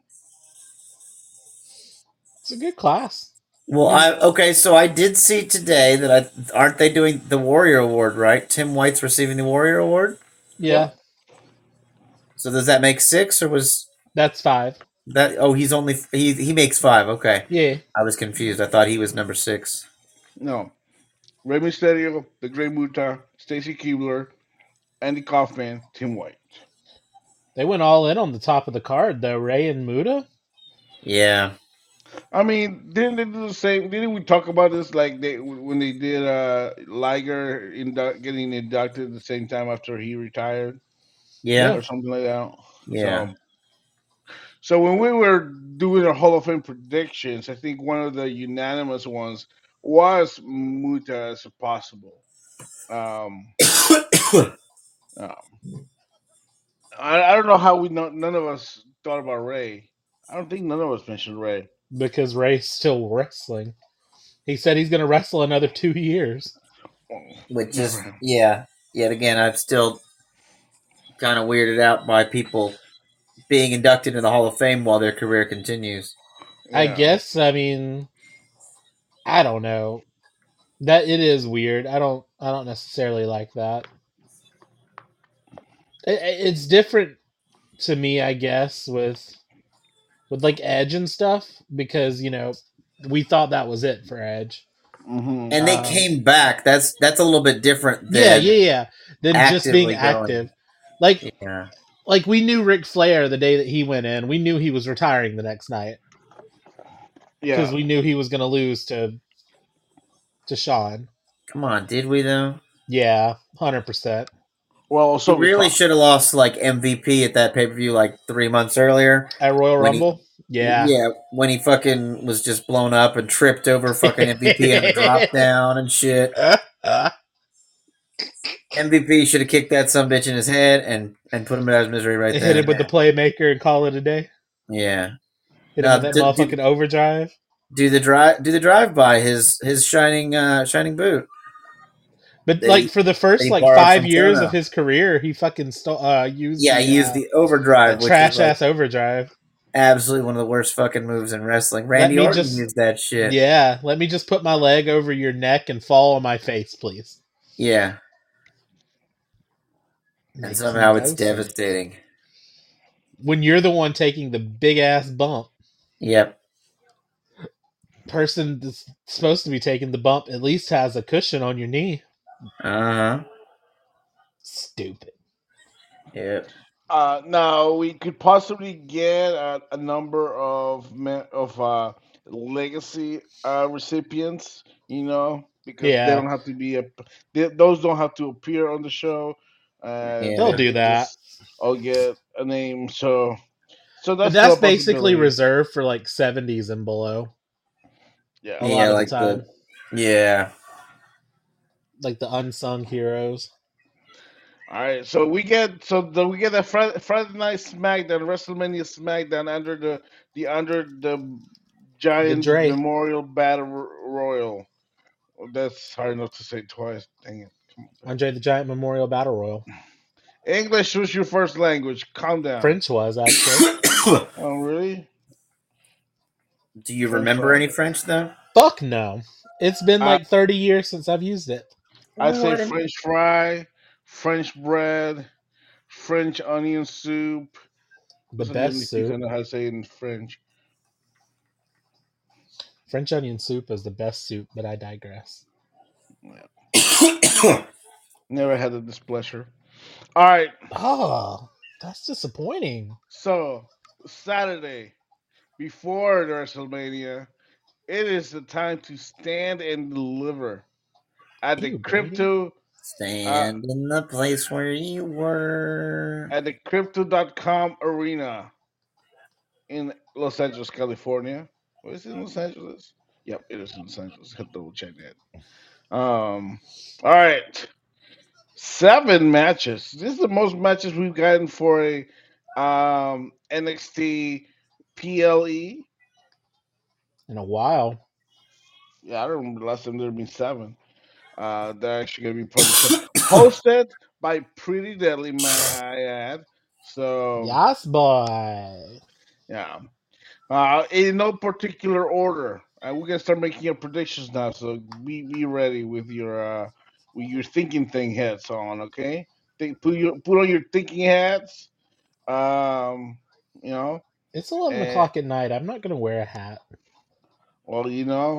It's a good class. Well, so I did see today that aren't they doing the Warrior Award, right? Tim White's receiving the Warrior Award. Yeah, Yep. So does that make 6, or was that's 5. that? Oh, he makes 5. Okay, Yeah. I was confused. I thought he was number 6. No, Rey Mysterio, the Great Muta, Stacy Keebler, Andy Kaufman, Tim White. They went all in on the top of the card, though. Ray and Muda. Yeah. I mean, didn't they do the same? Didn't we talk about this like when they did Liger getting inducted at the same time after he retired Yeah. or something like that? Yeah. So when we were doing our Hall of Fame predictions, I think one of the unanimous ones was Muta as possible. Um, um, I don't know how none of us thought about Ray. I don't think none of us mentioned Ray. Because Ray's still wrestling. He said he's going to wrestle another 2 years. Which is Never. yet again, I'm still kind of weirded out by people being inducted into the Hall of Fame while their career continues. I Yeah. guess. I mean, I don't know. That it is weird. I don't necessarily like that. It's different to me, I guess, with like Edge and stuff because we thought that was it for Edge. Mm-hmm. And they came back. That's a little bit different than than just being actively active. going. Like we knew Ric Flair the day that he went in. We knew he was retiring the next night because we knew he was going to lose to Shawn. Come on, did we though? Yeah, 100%. Well, so He really should have lost like MVP at that pay per view like 3 months earlier At Royal Rumble. Yeah, when he fucking was just blown up and tripped over fucking MVP on a drop down and shit. MVP should have kicked that sumbitch in his head and put him out of his misery right there. Hit him with the playmaker and call it a day. Yeah. Hit him with that motherfucking overdrive. Do the drive by his shining boot. But like for the first like 5 years of his career, he fucking used used the overdrive, trash ass overdrive. Absolutely one of the worst fucking moves in wrestling. Randy Orton used that shit. Yeah, let me just put my leg over your neck and fall on my face, please. Yeah. And somehow it's devastating. When you're the one taking the big ass bump. Yep. Person that's supposed to be taking the bump at least has a cushion on your knee. Uh-huh. Stupid. Yep. Now we could possibly get a number of legacy recipients, because they don't have to be those don't have to appear on the show. They'll Yeah. do that. I'll get a name. So But that's still that's a basically possibility. reserved for like 70s and below. Yeah. A lot of the like time. yeah. Like the unsung heroes. All right. So we get a Friday Night SmackDown, WrestleMania SmackDown under the The Giant Dre. Memorial Battle Royal. That's hard enough to say twice. Dang it. Come on, Andre the Giant Memorial Battle Royal. English was your first language. Calm down. French was, actually. Oh, really? Do you French remember fry? any French though? Fuck no. It's been I like 30 years since I've used it. I say What? French fry, French bread, French onion soup. The Those are the only best things I soup. know how to say in French. French onion soup is the best soup, but I digress. Never had the displeasure. All right. Oh, that's disappointing. So Saturday before the WrestleMania, it is the time to stand and deliver at the Ew, Brady. Stand in the place where you were. at the Crypto.com arena in Los Angeles, California. What is it in Los Angeles? Yep, it is in Los Angeles. Have to double check that. All right, 7 matches. This is the most matches we've gotten for a NXT PLE. In a while. Yeah, I don't remember the last time there have been 7. They're actually going to be hosted by Pretty Deadly, may I add. So Yes, boy. yeah, in no particular order. We're gonna start making your predictions now, so be ready with your thinking thing hats on. Okay, put on your thinking hats. Um, you know, It's 11 and o'clock at night. I'm not going to wear a hat. well,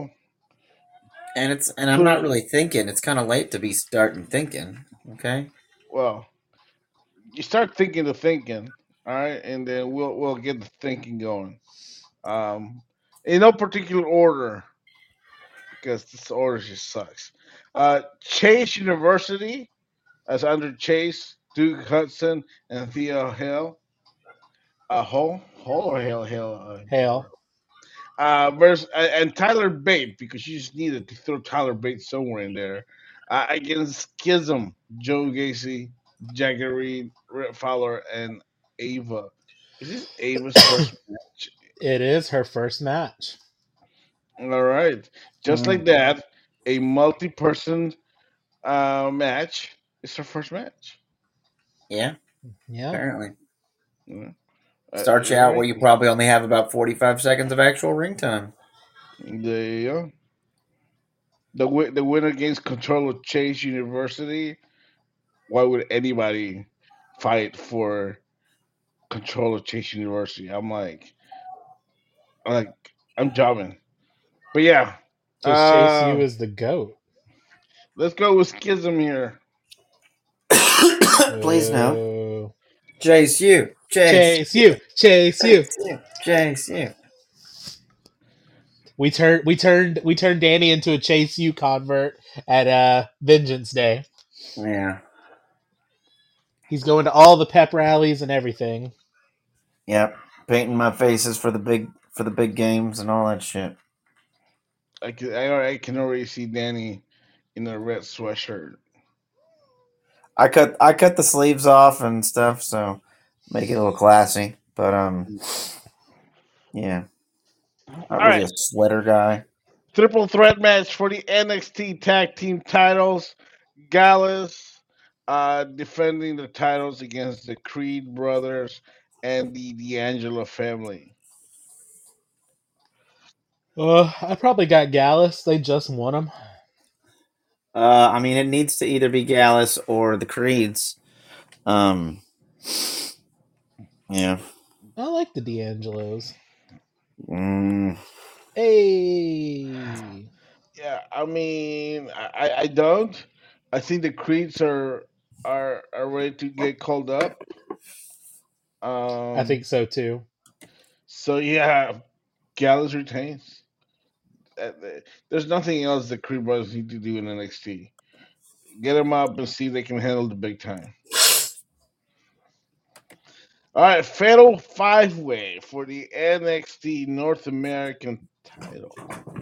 And I'm put not it. really thinking. It's kind of late to be starting thinking. Okay. Well, you start thinking the thinking, all right, and then we'll get the thinking going. Um, in no particular order because this order just sucks. Chase University as under Chase, Duke Hudson, and Theo Hill. Hole or Hill, Hell. versus and Tyler Bate because you just needed to throw Tyler Bate somewhere in there. Against Schism, Joe Gacy, Jagger Reed, Rhett Fowler, and Ava. Is this Ava's first match? It is her first match. All right, just like that, a multi-person match is her first match. Yeah. Yeah. Apparently. Mm. Starts you out where you probably only have about 45 seconds of actual ring time. There you go. The winner gains control of Chase University. Why would anybody fight for control of Chase University? I'm jobbing. But yeah, Because Chase U is the GOAT. let's go with Schism here. Please no. Oh. Chase you. Chase U. Chase U. Chase you. We turned Danny into a Chase U convert at Vengeance Day. Yeah. He's going to all the pep rallies and everything. Yep. Painting my faces for the big games and all that shit. I can already see Danny in a red sweatshirt. I cut the sleeves off and stuff, so make it a little classy. But yeah. Not really a sweater guy. Triple threat match for the NXT Tag Team titles. Gallus defending the titles against the Creed brothers and the D'Angelo family. I probably got Gallus. They just won him. I mean, it needs to either be Gallus or the Creeds. Yeah. I like the D'Angelos. Mm. Hey. Yeah, I mean, I don't. I think the Creeds are ready to get called up. I think so too. So yeah, Gallus retains. There's nothing else the Creed brothers need to do in NXT. Get them up and see if they can handle the big time. All right, Fatal Five Way for the NXT North American title.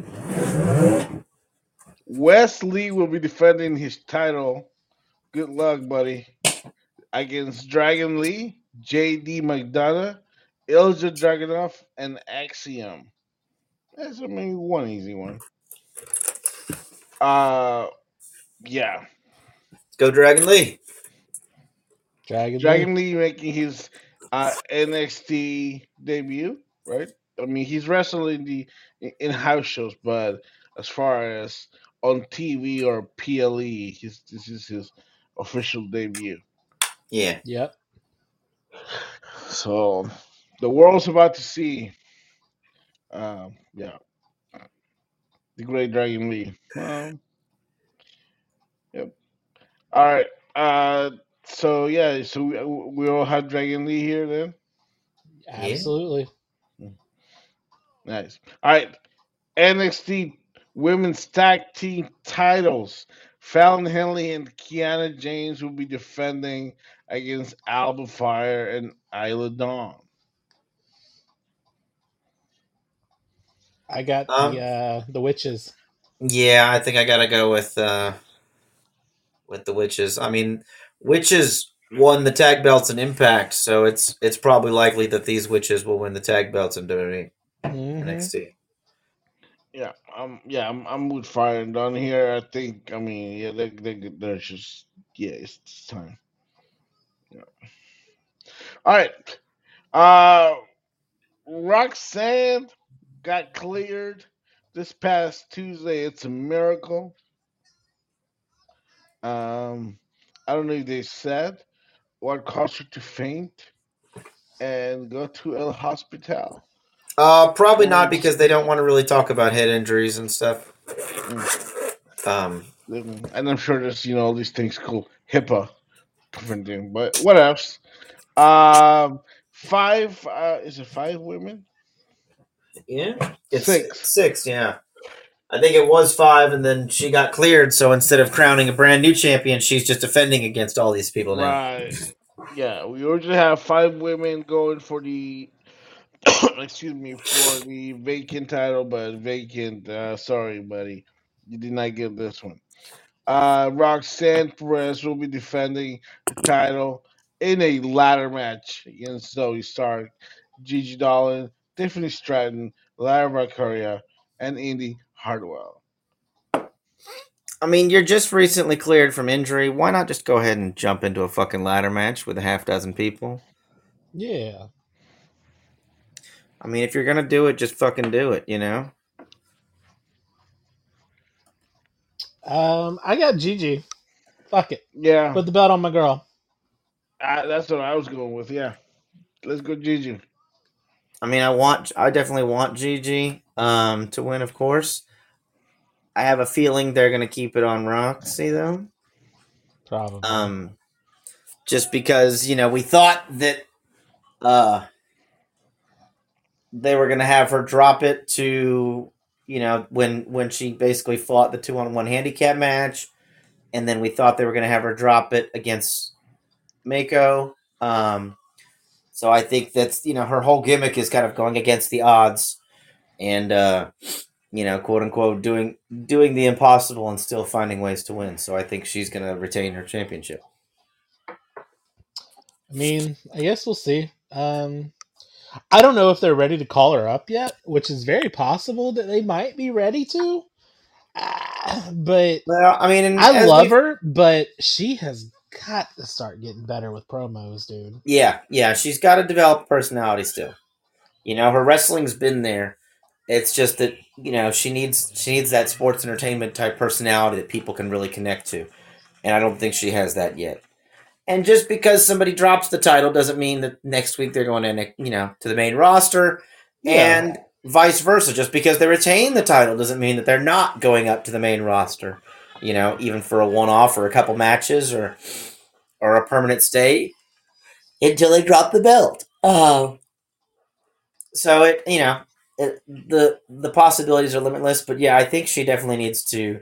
Wesley will be defending his title. Good luck, buddy. Against Dragon Lee, JD McDonough, Ilja Dragunov, and Axiom. That's one easy one. Yeah. Go Dragon Lee. Dragon Dragon Lee making his NXT debut, right? I mean, he's wrestling in house shows, but as far as on TV or PLE, this is his official debut. Yeah. Yep. So the world's about to see, yeah, the Great Dragon Lee. Yep. All right. So yeah, so we all have Dragon Lee here then. Absolutely. Nice. All right. NXT Women's Tag Team titles. Fallon Henley and Kiana James will be defending against Alba Fire and Isla Dawn. I got the witches. Yeah, I think I gotta go with the witches. I mean, witches won the tag belts in Impact, so it's probably likely that these witches will win the tag belts in WWE NXT. Yeah, I'm with Fire and Dawn here. I think, I mean, yeah, they're just, yeah, it's time. Yeah. All right. Roxanne got cleared this past Tuesday. It's a miracle. I don't know if they said what caused her to faint and go to El Hospital. Probably not, because they don't want to really talk about head injuries and stuff. And I'm sure there's all these things called HIPAA thing, but what else? Five is it 5 women? Yeah, it's 6. 6. Yeah, I think it was 5, and then she got cleared. So instead of crowning a brand new champion, she's just defending against all these people now. Right. Yeah, we originally have 5 women going for the excuse me, for the vacant title, but vacant. Sorry, buddy, you did not get this one. Roxanne Perez will be defending the title in a ladder match against Zoe Stark, Gigi Dolan, Tiffany Stratton, Lara Valkyria, and Indy Hartwell. I mean, you're just recently cleared from injury. Why not just go ahead and jump into a fucking ladder match with a half dozen people? Yeah. I mean, if you're gonna do it, just fucking do it, you know? I got Gigi. Fuck it. Yeah, Put the belt on my girl. that's what I was going with. Yeah, let's go, Gigi. I mean, I definitely want Gigi to win, of course. I have a feeling they're gonna keep it on Roxy though. Probably. Just because, we thought that they were gonna have her drop it to, when she basically fought the 2-on-1 handicap match, and then we thought they were gonna have her drop it against Mako. So I think that's, her whole gimmick is kind of going against the odds and, quote unquote, doing the impossible and still finding ways to win. So I think she's going to retain her championship. I mean, I guess we'll see. I don't know if they're ready to call her up yet, which is very possible that they might be ready to. But well, I mean, I love her, but she has got to start getting better with promos, dude. Yeah, she's got to develop personality still. Her wrestling's been there. It's just that, she needs that sports entertainment type personality that people can really connect to. And I don't think she has that yet. And just because somebody drops the title doesn't mean that next week they're going to the main roster. Yeah. And vice versa. Just because they retain the title doesn't mean that they're not going up to the main roster. Even for a one-off or a couple matches or a permanent stay until they drop the belt. So the possibilities are limitless. But yeah, I think she definitely needs to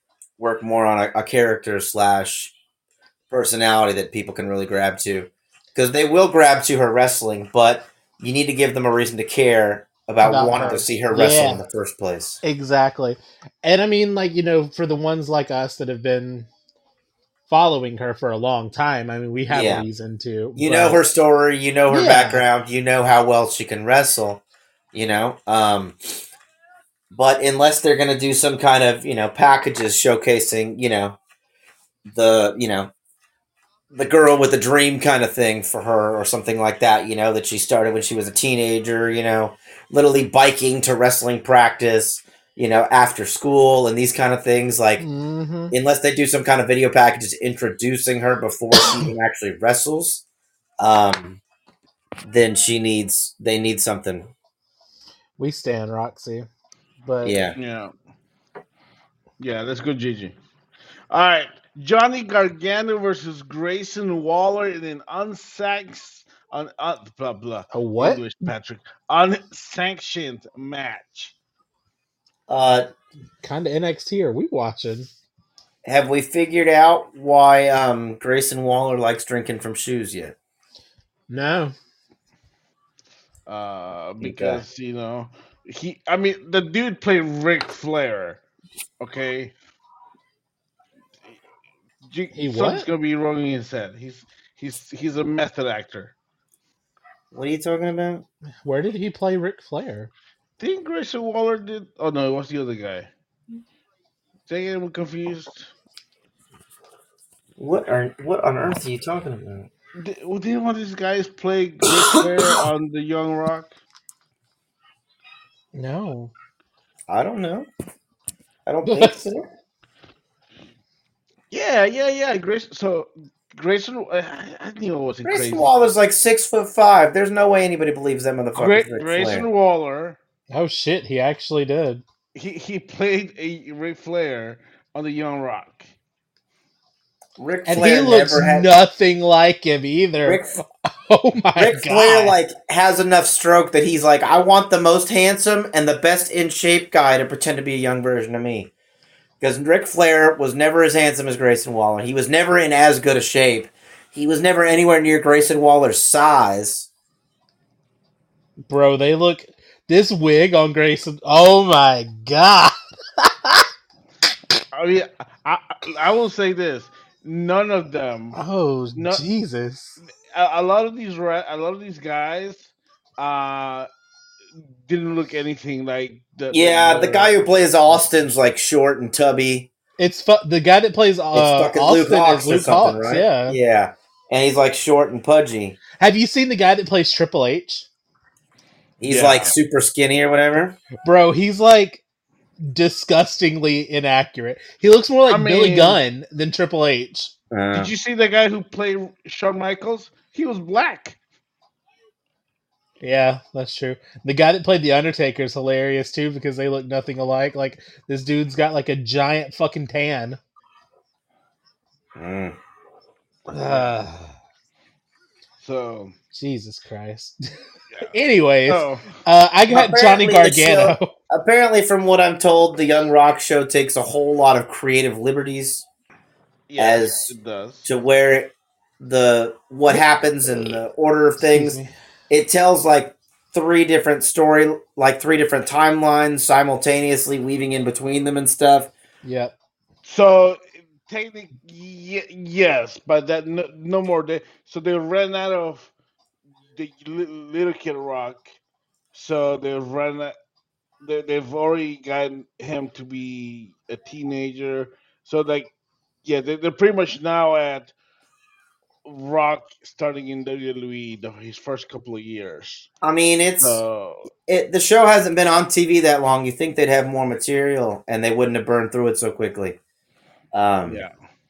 work more on a character / personality that people can really grab to. because they will grab to her wrestling, but you need to give them a reason to care about About wanting to her. see her wrestle in Yeah, the first place. exactly. And I mean, like, for the ones like us that have been following her for a long time, I mean, we have Yeah. reason to, You know but her story, you know her yeah. background, you know how well she can wrestle, you know. But unless they're going to do some kind of, packages showcasing, the, the girl with the dream kind of thing for her or something like that, that she started when she was a teenager, literally biking to wrestling practice, after school and these kind of things, like Hmm. unless they do some kind of video packages introducing her before she even actually wrestles, um, then they need something. We stand Roxy, but Yeah. Yeah. Yeah, let's go, Gigi. All right. Johnny Gargano versus Grayson Waller in an blah blah a what? English Patrick unsanctioned match. Uh, Kind of NXT are we watching? have we figured out why Grayson Waller likes drinking from shoes yet? No. Okay. Because I mean the dude played Ric Flair. Okay, He something's what? gonna be wrong in his head. He's a method actor. What are you talking about? Where did he play Ric Flair? Think Grayson Waller did? Oh no, it was the other guy. Dang it, I'm confused. What on earth are you talking about? Didn't one of these guys play Ric Flair on the Young Rock? No. I don't know. I don't think so. Yeah. Grayson, I knew it wasn't Grayson crazy. Waller's like 6'5". There's no way anybody believes that motherfucker's Ric Flair. Grayson Waller, Oh shit, he actually did. he played a Ric Flair on the Young Rock. Ric And he Flair looks never had. nothing like him either. Ric, Oh my Ric god. Flair like has enough stroke that he's like, I want the most handsome and the best in shape guy to pretend to be a young version of me. Because Ric Flair was never as handsome as Grayson Waller. He was never in as good a shape. He was never anywhere near Grayson Waller's size. Bro, they look this wig on Grayson. Oh my god. I mean, I I will say this: none of them, Oh no, Jesus. a lot of a lot of these guys, uh, didn't look anything like Yeah, the guy who plays Austin's like short and tubby. The guy that plays It's fucking Luke Austin Hawks is or Luke something, Hawks, right? yeah. Yeah. And he's like short and pudgy. Have you seen the guy that plays Triple H? He's like super skinny or whatever. Bro, he's like disgustingly inaccurate. He looks more like I Billy mean, Gunn than Triple H. Did you see the guy who played Shawn Michaels? He was black. Yeah, that's true. The guy that played The Undertaker is hilarious too because they look nothing alike. Like this dude's got like a giant fucking tan. So Jesus Christ. yeah. Anyways, Oh, I got Johnny Apparently the Gargano. show- Apparently, from what I'm told, the Young Rock show takes a whole lot of creative liberties yes, as it does. to where what happens in the order of Excuse things. me. It tells like three different timelines simultaneously, weaving in between them and stuff. Yep. So technically, yes, but that no more. So they ran out of the Little Kid Rock. So they've already gotten him to be a teenager. So like, yeah, they're pretty much now at Rock starting in WWE his first couple of years. I mean, So the show hasn't been on TV that long. You think they'd have more material, and they wouldn't have burned through it so quickly. yeah,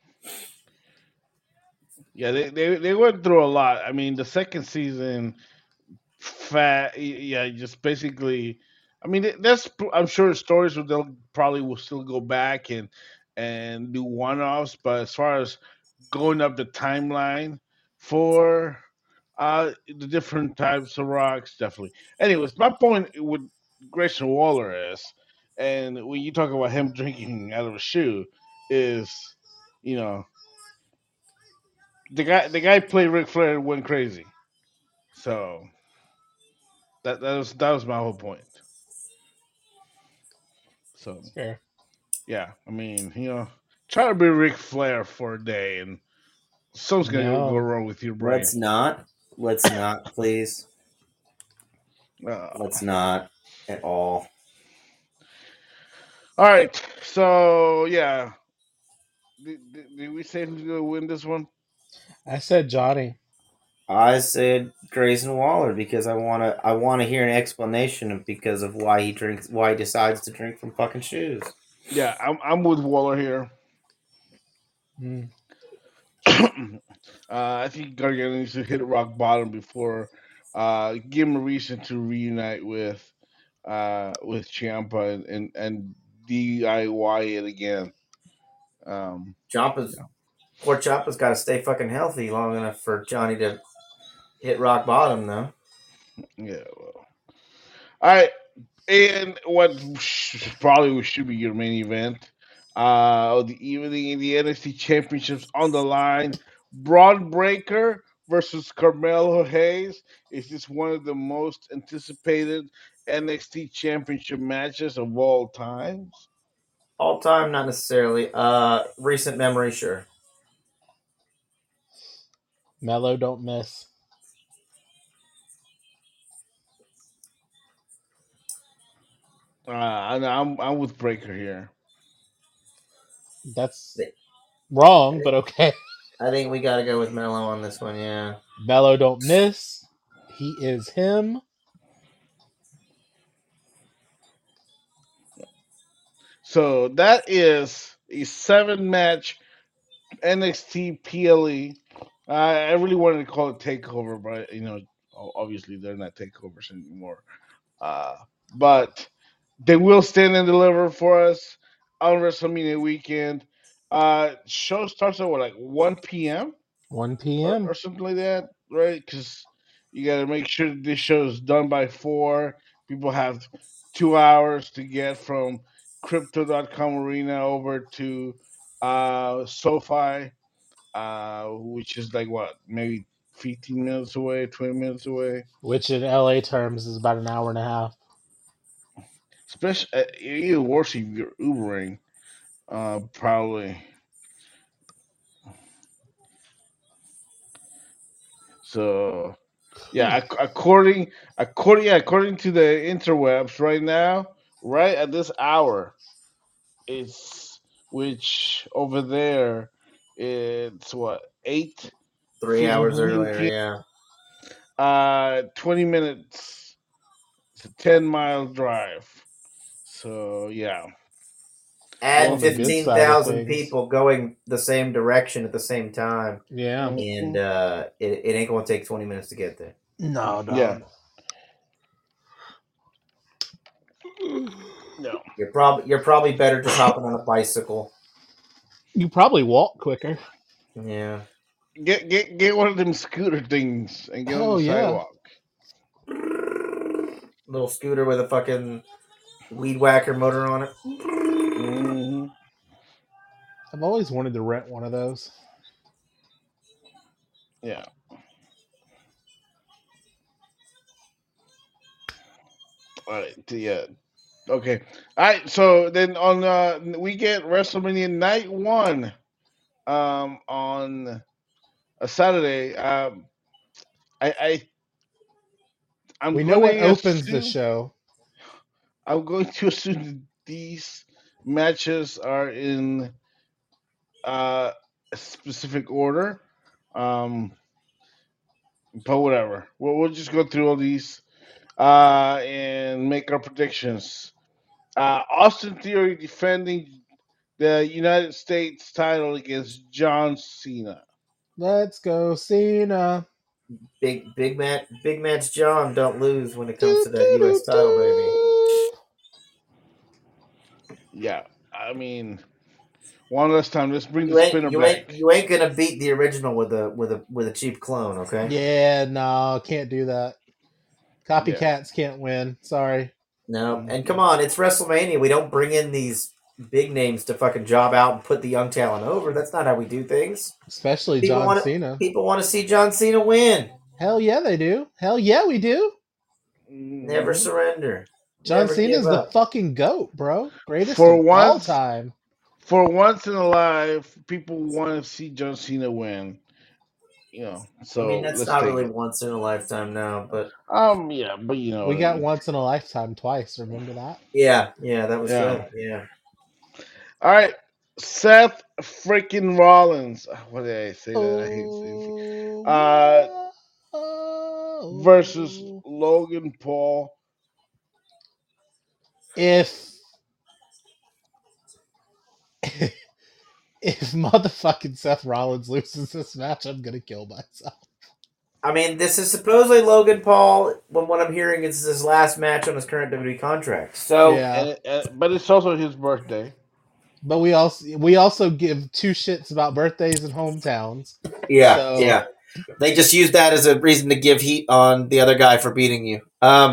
yeah, they went through a lot. I mean, the second season, yeah, just basically. I mean, that's I'm sure stories where they'll probably will still go back and do one offs, but as far as going up the timeline for the different types of rocks, definitely. Anyways, my point with Grayson Waller is, and when you talk about him drinking out of a shoe, is you know the guy played Ric Flair and went crazy. So that was my whole point. So It's fair. yeah, I mean, try to be Ric Flair for a day, and something's gonna go No. wrong with your brain. Let's not. Let's not, please. Uh, Let's not at all. all right, so yeah, did we say who's gonna win this one? I said Johnny. I said Grayson Waller because I wanna hear an explanation of because of why he decides to drink from fucking shoes. Yeah, I'm with Waller here. Mm. I think Gargano needs to hit rock bottom before give him a reason to reunite with Ciampa and DIY it again. Ciampa's Yeah, poor Ciampa's got to stay fucking healthy long enough for Johnny to hit rock bottom though. yeah. Well, all right, and what probably should be your main event of the evening in the NXT Championships on the line. Braun Breaker versus Carmelo Hayes. Is this one of the most anticipated NXT Championship matches of all times? All time, not necessarily. Recent memory, sure. Mello don't miss. I'm with Breaker here. That's I wrong, but think okay. I think we got to go with Mello on this one. Yeah. Mello don't miss. He is him. So that is a 7 match NXT PLE. I really wanted to call it Takeover, but obviously they're not takeovers anymore. Uh, but they will stand and deliver for us on WrestleMania weekend. Show starts at what, like 1 p.m. 1 or, p.m. or something like that, right? Because you got to make sure that this show is done by 4. People have 2 hours to get from Crypto.com Arena over to SoFi, which is like what, maybe 15 minutes away, 20 minutes away. Which in LA terms is about an hour and a half. Especially even worse if you're Ubering, probably. So yeah, according to the interwebs right now, right at this hour, it's which over there it's what, Three hours earlier. 8:15 Yeah. p.m. 20 minutes. It's a 10-mile drive. So yeah, Well, Add on the good mm-hmm, side of 15,000 things, people going the same direction at the same time, yeah. and mm-hmm, it ain't gonna take 20 minutes to get there. No, yeah, dog. no. You're probably better just hopping on a bicycle. You probably walk quicker. Yeah. Get one of them scooter things and get on the Hell yeah. sidewalk. Little scooter with a fucking weed whacker motor on it. Hmm. I've always wanted to rent one of those. Yeah. All right. Yeah. Okay. All right. So then on we get WrestleMania Night 1 on a Saturday. I, I I'm We know going what to opens the assume show. I'm going to assume that these matches are in a specific order. Um, but whatever. We'll just go through all these and make our predictions. Austin Theory defending the United States title against John Cena. Let's go, Cena. Big match John don't lose when it comes Do, to that do, do, US title, baby. do. Yeah, I mean, one last time. Let's bring the You ain't spinner you ain't back. you ain't gonna beat the original with a cheap clone, okay? Yeah, no, can't do that. Yeah. Copycats can't win. Sorry. No, and come Mhm. on, it's WrestleMania. We don't bring in these big names to fucking job out and put the young talent over. That's not how we do things. Especially People John want Cena. People want to see John Cena win. Hell yeah, they do. Hell yeah, we do. Never Mhm. surrender. John Never Cena's give the up. fucking GOAT, bro. Greatest For of all once, time. for once in a life, people want to see John Cena win. So I mean, that's let's not take really it. once in a lifetime now, but Yeah, but you know We what I got mean. once in a lifetime twice. Remember that? yeah, that was Yeah. good. Yeah. All right, Seth freaking Rollins. What did I say that? I hate saying. Versus Logan Paul. If if motherfucking Seth Rollins loses this match, I'm gonna kill myself. I mean, this is supposedly Logan Paul. When what I'm hearing is his last match on his current WWE contract. So Yeah, But it's also his birthday. but we also give two shits about birthdays and hometowns. yeah, So yeah. They just use that as a reason to give heat on the other guy for beating you.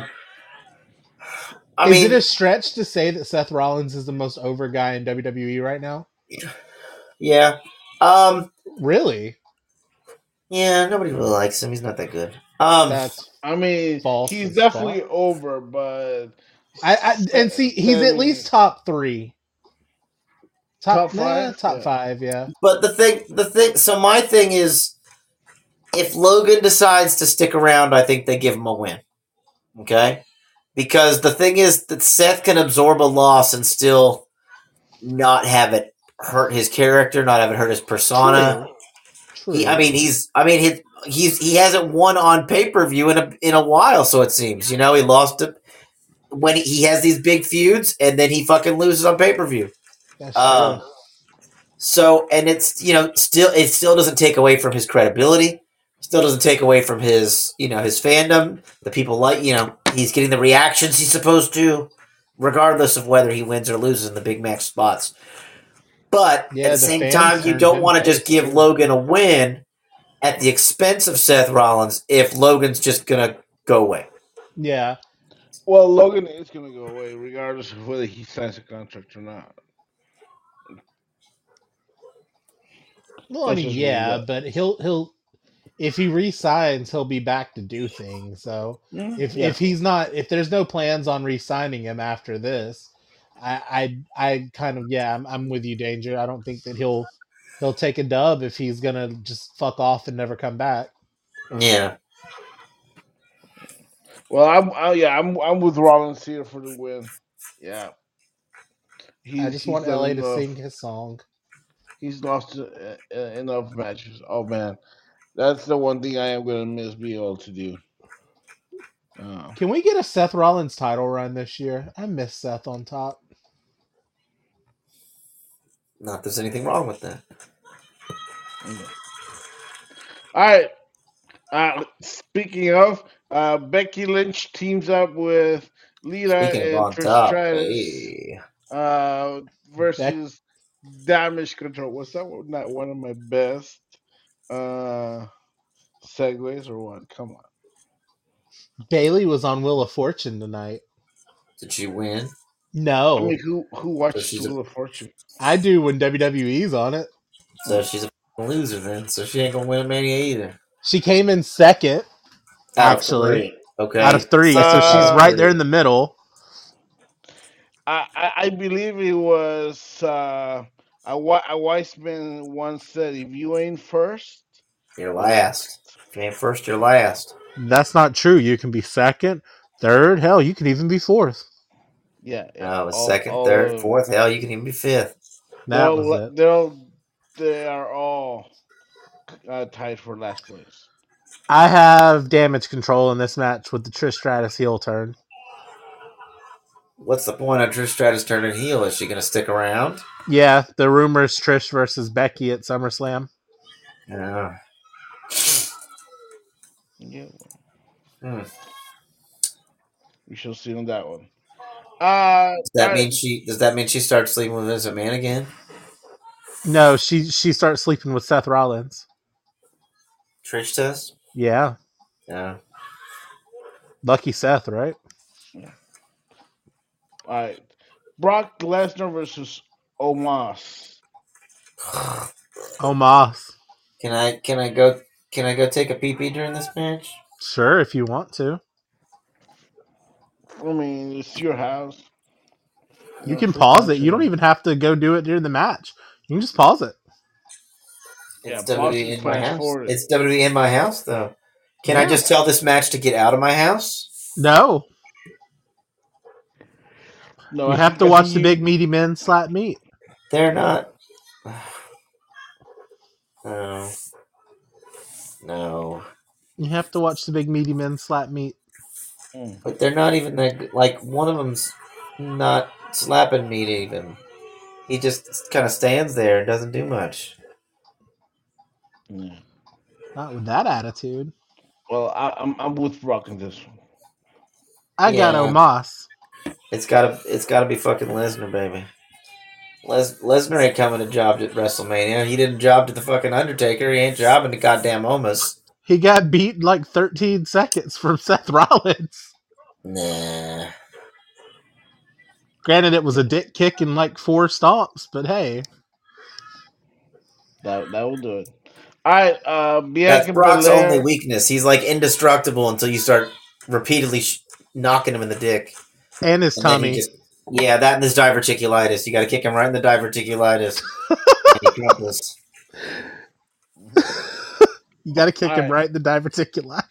I is it mean, a stretch to say that Seth Rollins is the most over guy in WWE right now? yeah. Really? Yeah, nobody really likes him. He's not that good. That's I mean, false he's as definitely fuck. over, but And see, he's at least top 3. Top five? Top Yeah. 5, yeah. But the thing. So my thing is, if Logan decides to stick around, I think they give him a win. Okay, because the thing is that Seth can absorb a loss and still not have it hurt his character, not have it hurt his persona. True. He hasn't won on pay per view in a while, so it seems. He lost it when he has these big feuds, and then he fucking loses on pay per view. That's true. So, and it's still doesn't take away from his credibility. Still doesn't take away from his his fandom. The people he's getting the reactions he's supposed to, regardless of whether he wins or loses in the big match spots. But Yeah, at the the same fans time, you turned don't him want to face, just give too. Logan a win at the expense of Seth Rollins if Logan's just gonna go away. Yeah. Well, Logan is going to go away regardless of whether he signs a contract or not. Well, I That's mean, just yeah, what. but he'll if he resigns, he'll be back to do things. So if if there's no plans on re-signing him after this, I kind of I'm with you, Danger. I don't think that he'll take a dub if he's gonna just fuck off and never come back. Yeah. Well, I'm with Rollins here for the win. Yeah, I he's just he's want done LA to enough. sing his song. He's lost enough matches. Oh man, that's the one thing I am gonna miss being able to do. Can we get a Seth Rollins title run this year? I miss Seth on top. Not that there's anything wrong with that. Okay. All right. Speaking of, Becky Lynch teams up with Lita Speaking of and on Trish top, Stratus hey. versus Damage Control. Was that not one of my best segues or what? Come on. Bailey was on Wheel of Fortune tonight. Did she win? No. I mean, who watches she's the Wheel of Fortune? I do when WWE's on it. So she's a loser then. So she ain't gonna win a Mania either. She came in second, Out actually. of 3. Okay. Out of 3, so she's right there in the middle. I believe it was a Weissman once said, "If you ain't first, You're last. If you ain't first, you're last. That's not true. You can be second, third, hell, you can even be fourth. Yeah. Second, third, fourth. Hell, you can even be fifth. That was it. They are all tied for last place. I have Damage Control in this match with the Trish Stratus heel turn. What's the point of Trish Stratus turning heel? Is she going to stick around? Yeah, the rumors Trish versus Becky at SummerSlam. Yeah. Yeah. Hmm. We shall see on that one. Does that mean she starts sleeping with Vince McMahon again? No, she starts sleeping with Seth Rollins. Trish does? Yeah. Yeah. Lucky Seth, right? Yeah. All right. Brock Lesnar versus Omos. Omos. Can I go take a pee pee during this match? Sure, if you want to. I mean, it's your house. You Got can full pause it. You don't control. even have to go do it during the match. You can just pause it. It's Yeah, pause WWE and in my fast house. forward. It's WWE in my house, though. Can I Yeah. just tell this match to get out of my house? No. No, You I have think to watch the big meaty men slap meat. They're not. No. No. You have to watch the big meaty men slap meat. But they're not even that good. Like, one of them's not slapping meat even. He just kind of stands there and doesn't do much. Yeah. Not with that attitude. Well, I'm with Rock in this one. I got Yeah. Omos. It's gotta be fucking Lesnar, baby. Lesnar ain't coming to job at WrestleMania. He didn't job to the fucking Undertaker. He ain't jobbing to goddamn Omos. He got beat in like 13 seconds from Seth Rollins. Nah. Granted, it was a dick kick and like 4 stomps, but hey. That will do it. All right, That's Bianca Brock's Belair. only weakness. He's like indestructible until you start repeatedly knocking him in the dick. And his And then he tummy. just, yeah, that and his diverticulitis. You got to kick him right in the diverticulitis. And he crumples. You got to kick him Alright. right in the diverticulitis.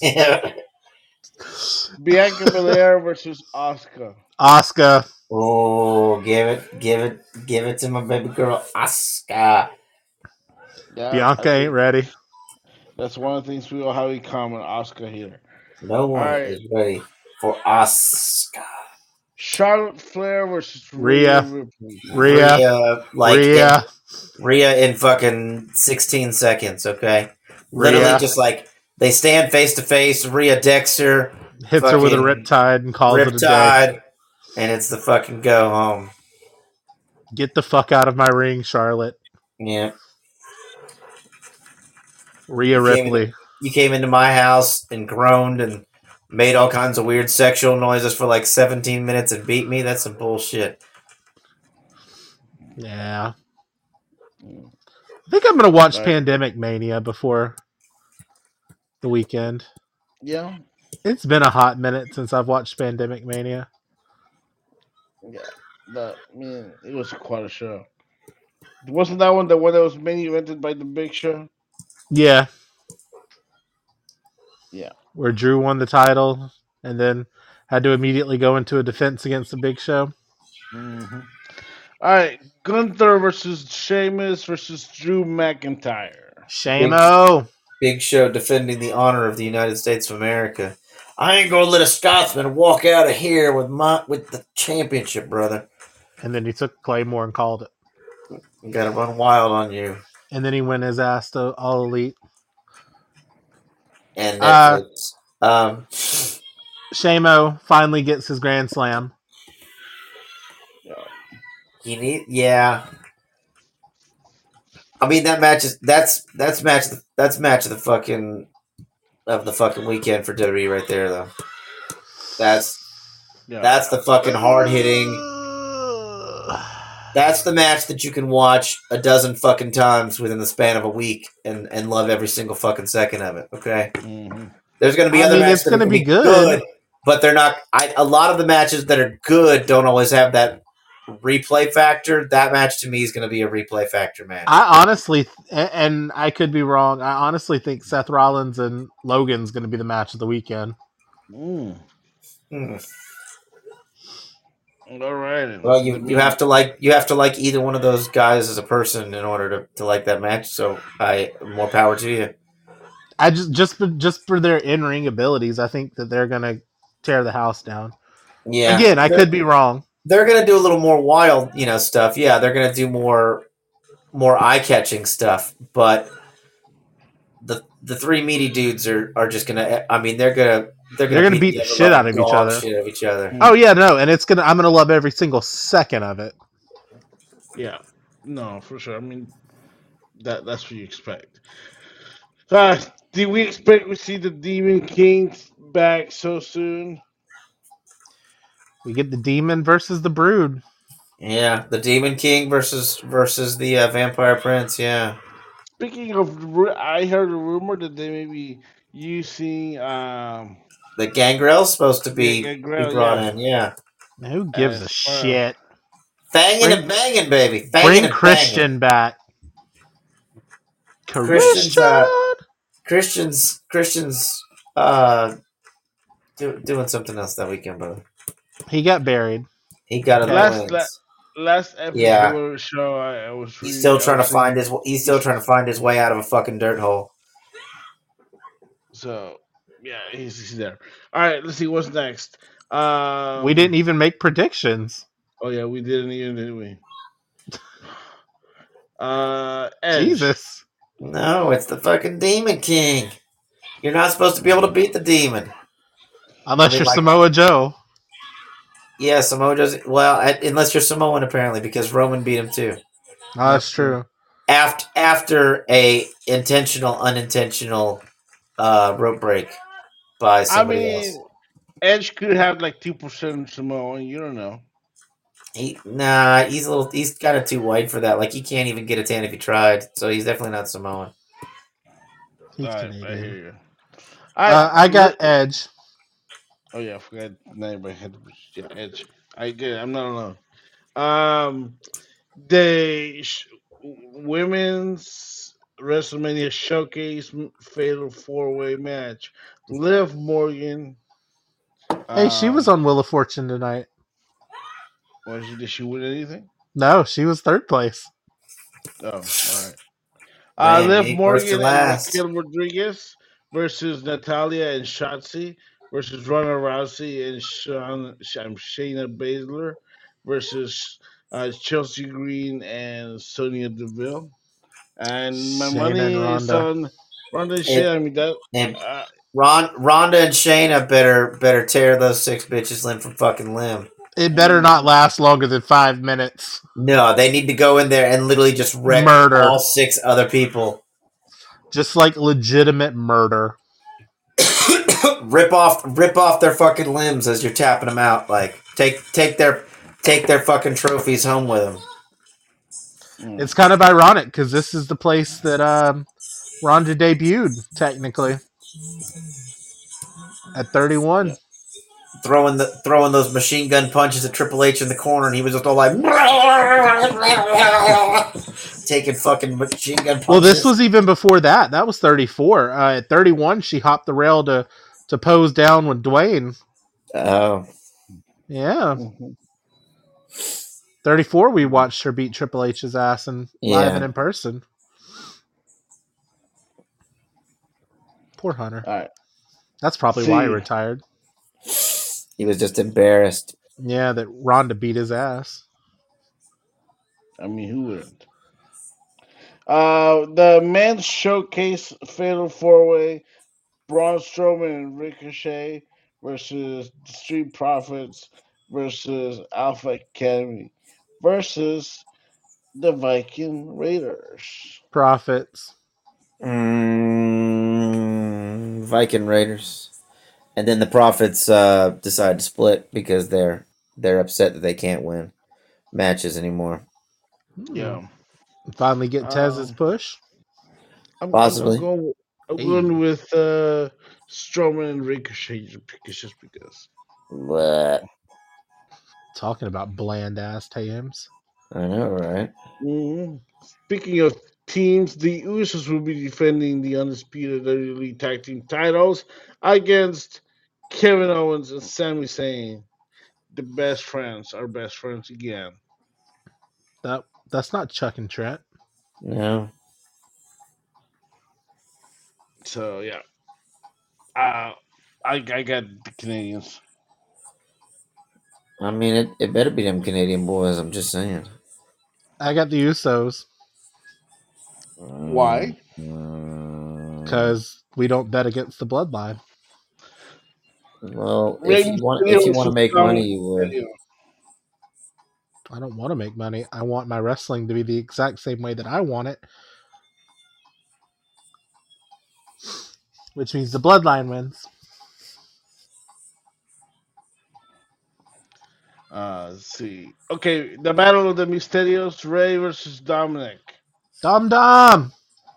Bianca Belair versus Asuka. Asuka. Oh, give it to my baby girl, Asuka. Yeah, Bianca ain't ready. That's one of the things we all have in common. Asuka here. No one Alright. is ready for Asuka. Charlotte Flair versus Rhea. Ripley. Rhea. Rhea in fucking 16 seconds, okay? Literally Rhea. just like they stand face to face, Rhea Dexter Hits her with a fucking riptide and calls it a day. Riptide, and it's the fucking go home. Get the fuck out of my ring, Charlotte. Yeah. Rhea Ripley. You came into my house and groaned and made all kinds of weird sexual noises for like 17 minutes and beat me. That's some bullshit. Yeah. I think I'm going to watch Right. Pandemic Mania before the weekend. Yeah. It's been a hot minute since I've watched Pandemic Mania. Yeah. But, man, it was quite a show. Wasn't that one the one that was main evented by the Big Show? Yeah. Yeah. Where Drew won the title and then had to immediately go into a defense against the Big Show. Mm-hmm. All right. Gunther versus Sheamus versus Drew McIntyre. Shame-o. Big Show defending the honor of the United States of America. I ain't gonna let a Scotsman walk out of here with the championship, brother. And then he took Claymore and called it. You gotta run wild on you. And then he went his ass to All Elite. And Netflix. Shame-o finally gets his Grand Slam. Yeah. I mean that match is that's match of the fucking weekend for WWE right there though. That's the fucking hard hitting. That's the match that you can watch a dozen fucking times within the span of a week and love every single fucking second of it. Okay. Mm-hmm. There's going to be other matches it's going to be good, but they're not. A lot of the matches that are good don't always have that replay factor. That match to me is going to be a replay factor match. I honestly, and I could be wrong, I honestly think Seth Rollins and Logan's going to be the match of the weekend. All right. Well, you have to like either one of those guys as a person in order to like that match. So more power to you. I just for their in-ring abilities, I think that they're going to tear the house down. Yeah. Again, I could be wrong. They're going to do a little more wild, stuff. Yeah, they're going to do more eye-catching stuff. But the three meaty dudes are just going to. I mean, they're going to beat the shit out of each other. Oh yeah, no, and I'm going to love every single second of it. Yeah, no, for sure. I mean, that's what you expect. Do we expect to see the Demon Kings back so soon? We get the Demon versus the Brood. Yeah, the Demon King versus the Vampire Prince. Yeah, Speaking of, I heard a rumor that they may be using the Gangrel's supposed to yeah, be Gangrel, brought yeah, in. Yeah, Who gives a as far. shit? fanging Bring and banging, baby, fanging bring and banging. Christian back. Christian's Christian. Christian's uh doing something else that weekend, brother. He got buried. He got other Okay. plans. Last episode Yeah, of the show, I was he's still reading. I trying to was find saying, his. He's still trying to find his way out of a fucking dirt hole. so yeah, he's there. All right, let's see what's next. We didn't even make predictions. Oh yeah, we didn't even, did we? Edge. Jesus. No, it's the fucking Demon King. You're not supposed to be able to beat the demon. Unless I mean, you're like- Samoa Joe. Yeah, Samoa does. Well, unless you're Samoan, apparently, because Roman beat him too. Oh, that's true. After a intentional, unintentional rope break by I somebody else. mean, Edge could have like 2% Samoan. You don't know. He's kind of too white for that. Like he can't even get a tan if he tried. So he's definitely not Samoan. He's All right, I Canadian. hear you. All right, I got Edge. Oh yeah, I forgot. Not everybody had Edge. I did. I'm not alone. The women's WrestleMania Showcase Fatal 4-Way match. Liv Morgan. Hey, she was on Wheel of Fortune tonight. Did she win anything? No, she was third place. Oh, all right. Man, Liv you ain't first to Morgan and last. Raquel Rodriguez versus Natalia and Shotzi versus Ronda Rousey and Shayna Baszler versus Chelsea Green and Sonya Deville. And my Shayna money and is Ronda. on Ronda and Shayna. I mean that. And Ronda and Shayna better tear those 6 bitches limb from fucking limb. It better not last longer than 5 minutes. No, they need to go in there and literally just wreck Murder. all 6 other people. Just like legitimate murder. rip off their fucking limbs as you're tapping them out. Like take their fucking trophies home with them. It's kind of ironic because this is the place that Ronda debuted, technically. At 31. Yeah. Throwing those machine gun punches at Triple H in the corner, and he was just all like taking fucking machine gun punches. Well, this was even before that. That was 34. At 31, she hopped the rail to pose down with Dwayne. Oh. Yeah. 34, we watched her beat Triple H's ass live and in person. Poor Hunter. All right. That's probably why he retired. He was just embarrassed. Yeah, that Ronda beat his ass. I mean, who wouldn't? The men's showcase Fatal 4-Way. Braun Strowman and Ricochet versus the Street Profits versus Alpha Academy versus the Viking Raiders. Profits. Viking Raiders. And then the Profits decide to split because they're upset that they can't win matches anymore. Yeah. Finally get Tez's push? Possibly. I'm going with Strowman and Ricochet just because. What? Talking about bland ass TMs. I know, right? Mm-hmm. Speaking of teams, the Usos will be defending the undisputed WWE Tag Team titles against Kevin Owens and Sami Zayn. The best friends are best friends again. That's not Chuck and Trent. No. So yeah, I got the Canadians. I mean, it better be them Canadian boys. I'm just saying. I got the Usos. Why? Because we don't bet against the Bloodline. Well, if you want to make money, you would. I don't want to make money. I want my wrestling to be the exact same way that I want it. Which means the Bloodline wins. Let's see. Okay, the Battle of the Mysterios, Ray versus Dominic. Dom Dom.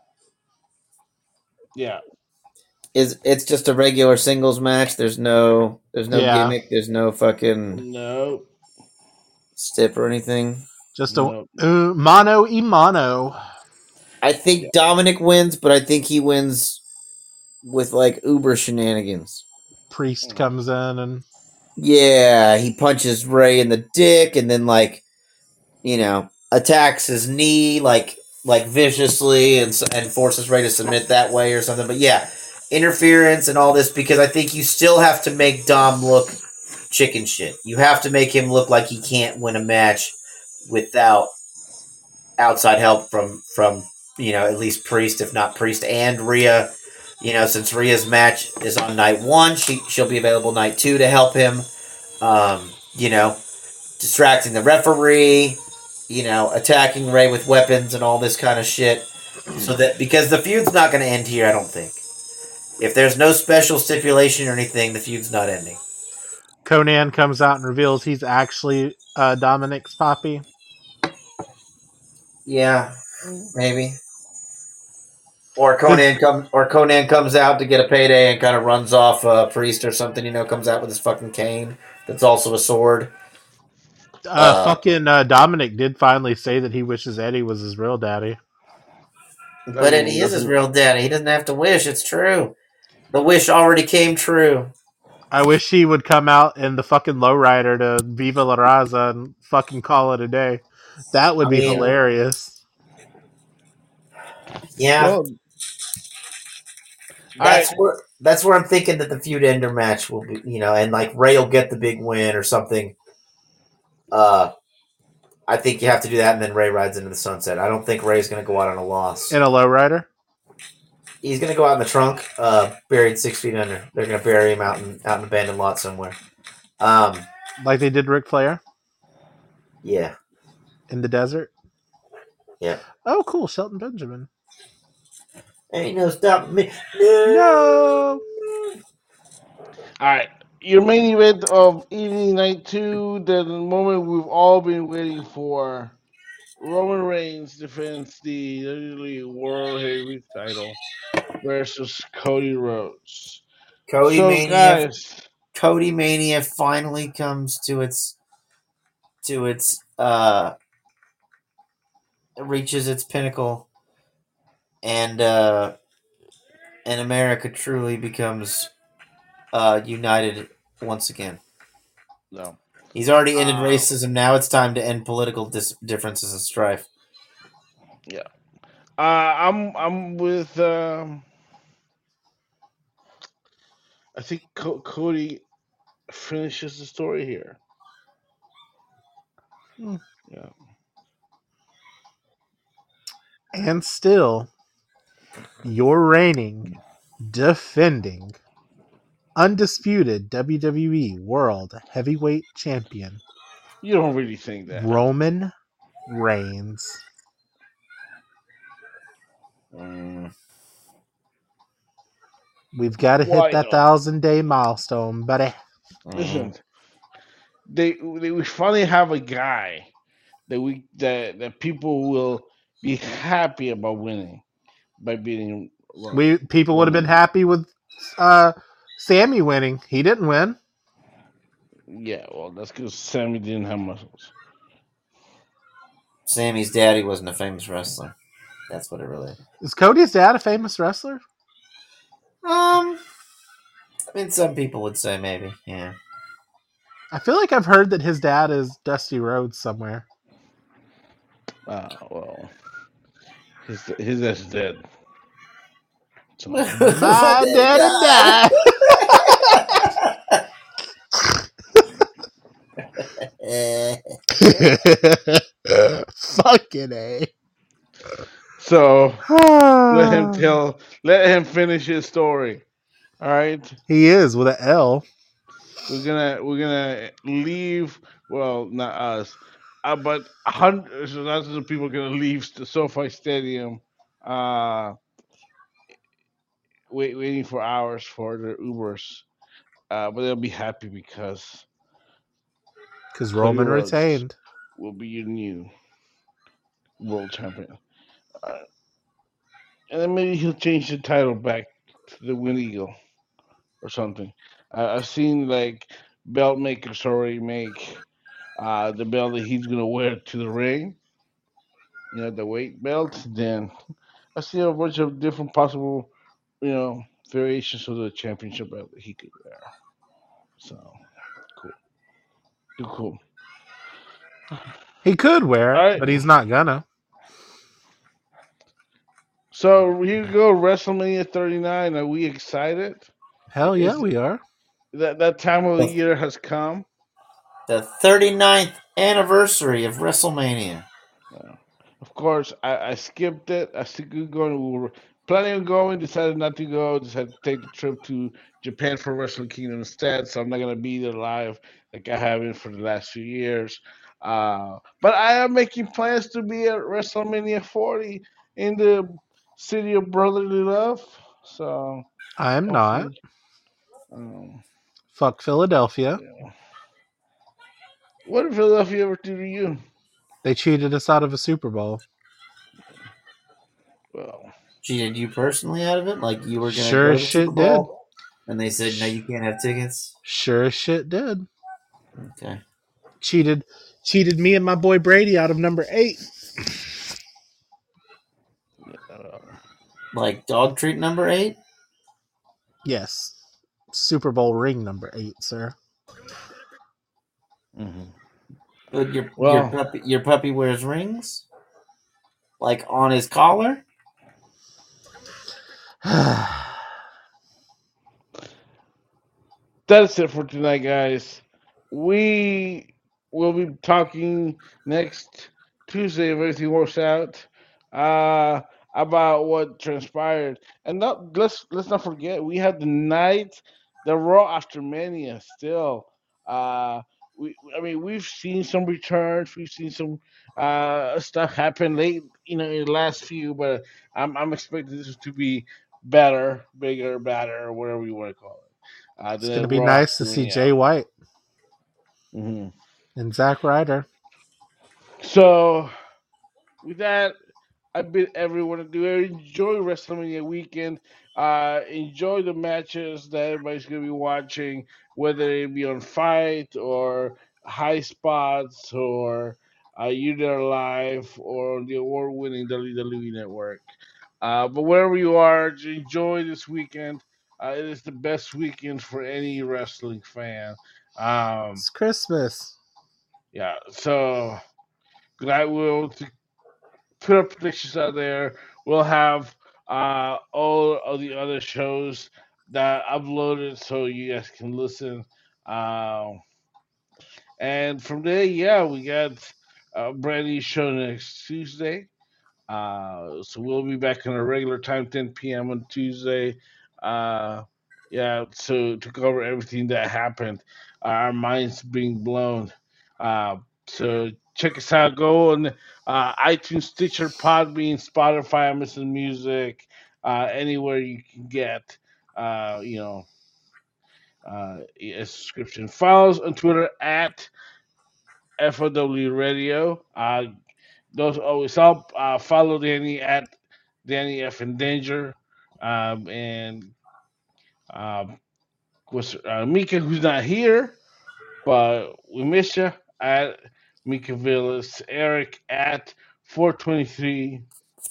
Yeah. It's just a regular singles match. There's no Yeah, gimmick. There's no fucking No. stip or anything. just a No. mano y mano. I Yeah. think Dominic wins, but I think he wins with like uber shenanigans. Priest comes in and Yeah, he punches Ray in the dick and then like attacks his knee like viciously and forces Ray to submit that way or something. But yeah, interference and all this because I think you still have to make Dom look chicken shit. You have to make him look like he can't win a match without outside help from at least Priest, if not Priest and Rhea. Since Rhea's match is on night one, she'll be available night two to help him. Um, you know, distracting the referee, attacking Ray with weapons and all this kind of shit. So that because the feud's not going to end here, I don't think. If there's no special stipulation or anything, the feud's not ending. Conan comes out and reveals he's actually Dominic's poppy. Yeah, maybe. Or Conan comes out to get a payday and kind of runs off a priest or something. Comes out with his fucking cane that's also a sword. Fucking Dominic did finally say that he wishes Eddie was his real daddy. But Eddie is his real daddy. He doesn't have to wish. It's true. The wish already came true. I wish he would come out in the fucking lowrider to Viva La Raza and fucking call it a day. That would be hilarious. Yeah. Well, That's where I'm thinking that the feud ender match will be, and like Ray will get the big win or something. I think you have to do that, and then Ray rides into the sunset. I don't think Ray's going to go out on a loss. In a lowrider? He's going to go out in the trunk, buried 6 feet under. They're going to bury him out in an abandoned lot somewhere. Like they did Ric Flair? Yeah. In the desert? Yeah. Oh, cool. Shelton Benjamin. Ain't no stopping me. No! all right. Your main event of evening night 2, the moment we've all been waiting for. Roman Reigns defends the WWE World Heavyweight title versus Cody Rhodes. So, guys, Cody Mania finally comes to its reaches its pinnacle, and America truly becomes united once again. no. He's already ended racism. Now it's time to end political differences and strife. Yeah. I'm with. I think Cody finishes the story here. Yeah. And still, your reigning, defending, undisputed WWE World Heavyweight Champion, You don't really think that. Roman Reigns. We've got to hit that 1,000-day milestone, buddy. Listen, we finally have a guy that people will be happy about winning by beating. People would have been happy with Sammy winning. He didn't win. Yeah, well, that's because Sammy didn't have muscles. Sammy's daddy wasn't a famous wrestler. That's what it really is. Is Cody's dad a famous wrestler? I mean, some people would say maybe, yeah. I feel like I've heard that his dad is Dusty Rhodes somewhere. Well, his dad's dead. So. My daddy died. Fucking A. So let him finish his story. All right. He is with an L. We're gonna leave. Well, not us, but hundreds of people are gonna leave the SoFi Stadium, waiting for hours for their Ubers. But they'll be happy because Because Cody Roman Rhodes retained. will be your new world champion. And then maybe he'll change the title back to the Win Eagle or something. I've seen like belt makers already make the belt that he's gonna wear to the ring. The weight belt. Then I see a bunch of different possible, variations of the championship belt that he could wear. So cool, cool. He could wear All it, right. but he's not gonna. So here we go, WrestleMania 39. Are we excited? Hell yeah, Is we are. that time of the year has come? The 39th anniversary of WrestleMania. Of course, I skipped it. I still going. We were planning on going. Decided not to go. Decided to take the trip to Japan for Wrestle Kingdom instead. So I'm not gonna be there live like I have been for the last few years. But I am making plans to be at WrestleMania 40 in the city of brotherly love. So I am not. hopefully, um, Fuck Philadelphia. yeah. What did Philadelphia ever do to you? They cheated us out of a Super Bowl. Well, Cheated you personally out of it? Like you were going to Sure go as to the Super shit did. Bowl? And they said, no, you can't have tickets? Sure as shit did. Okay. Cheated me and my boy Brady out of number 8. Like dog treat number 8? Yes. Super Bowl ring number 8, sir. mm-hmm. But Well, your puppy wears rings? Like on his collar? that's it for tonight, guys. We will be talking next Tuesday if everything works out. About what transpired, and let's not forget we had the Raw after Mania still. I mean, we've seen some returns, we've seen some stuff happen late, in the last few, but I'm expecting this to be better, bigger, badder, whatever you want to call it. It's going to The be Raw nice after to see Mania. Jay White Mm-hmm. and Zack Ryder. So with that, I bid everyone to do it. Enjoy WrestleMania weekend. Enjoy the matches that everybody's gonna be watching, whether it be on Fight or High Spots or You There Live or on the award-winning WWE Network. But wherever you are, enjoy this weekend. It is the best weekend for any wrestling fan. It's Christmas. Yeah, so I will put up predictions out there. We'll have all of the other shows that uploaded so you guys can listen. Um, and from there, yeah, we got a brand new show next Tuesday. So we'll be back on a regular time, 10 p.m. on Tuesday. Uh, yeah, so to cover everything that happened, our minds being blown. Uh, so check us out. Go on iTunes, Stitcher, Podbean, Spotify, Amazon Music, anywhere you can get, a subscription. Follow us on Twitter at FOW Radio. Those always help. Follow Danny at Danny F in Danger, and was Mika, who's not here, but we miss you, at Mika Villas. Eric at 423X.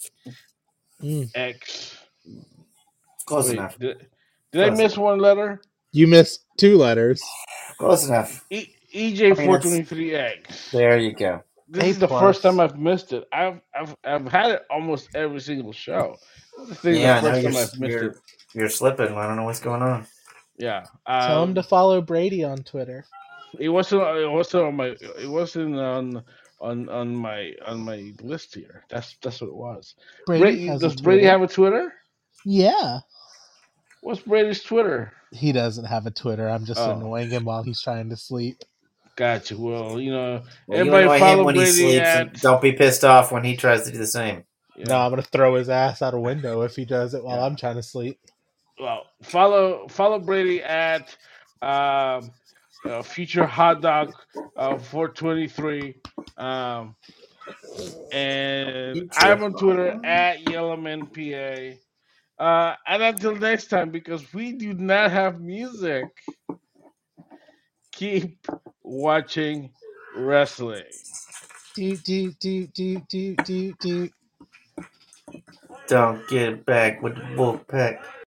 Close Wait, enough. did I Close miss one letter? You missed 2 letters. Close enough. EJ 423X. There you go. This A is the plus. first time I've missed it. I've had it almost every single show. This is Yeah, the I know first time I've missed it. you're slipping. I don't know what's going on. Yeah. Tell him to follow Brady on Twitter. It wasn't on my. It wasn't on my list here. That's what it was. Brady has Does a Brady Twitter. have a Twitter? Yeah. What's Brady's Twitter? He doesn't have a Twitter. I'm just Oh. annoying him while he's trying to sleep. Gotcha. Well, Well, everybody you annoy follow him when Brady he sleeps, at. and don't be pissed off when he tries to do the same. Yeah. No, I'm gonna throw his ass out a window if he does it while I'm trying to sleep. Well, follow Brady at future hot dog 423. Um, and I'm on Twitter at YellowmanPA. And until next time, because we do not have music, keep watching wrestling. Do. Don't get back with the wolf pack.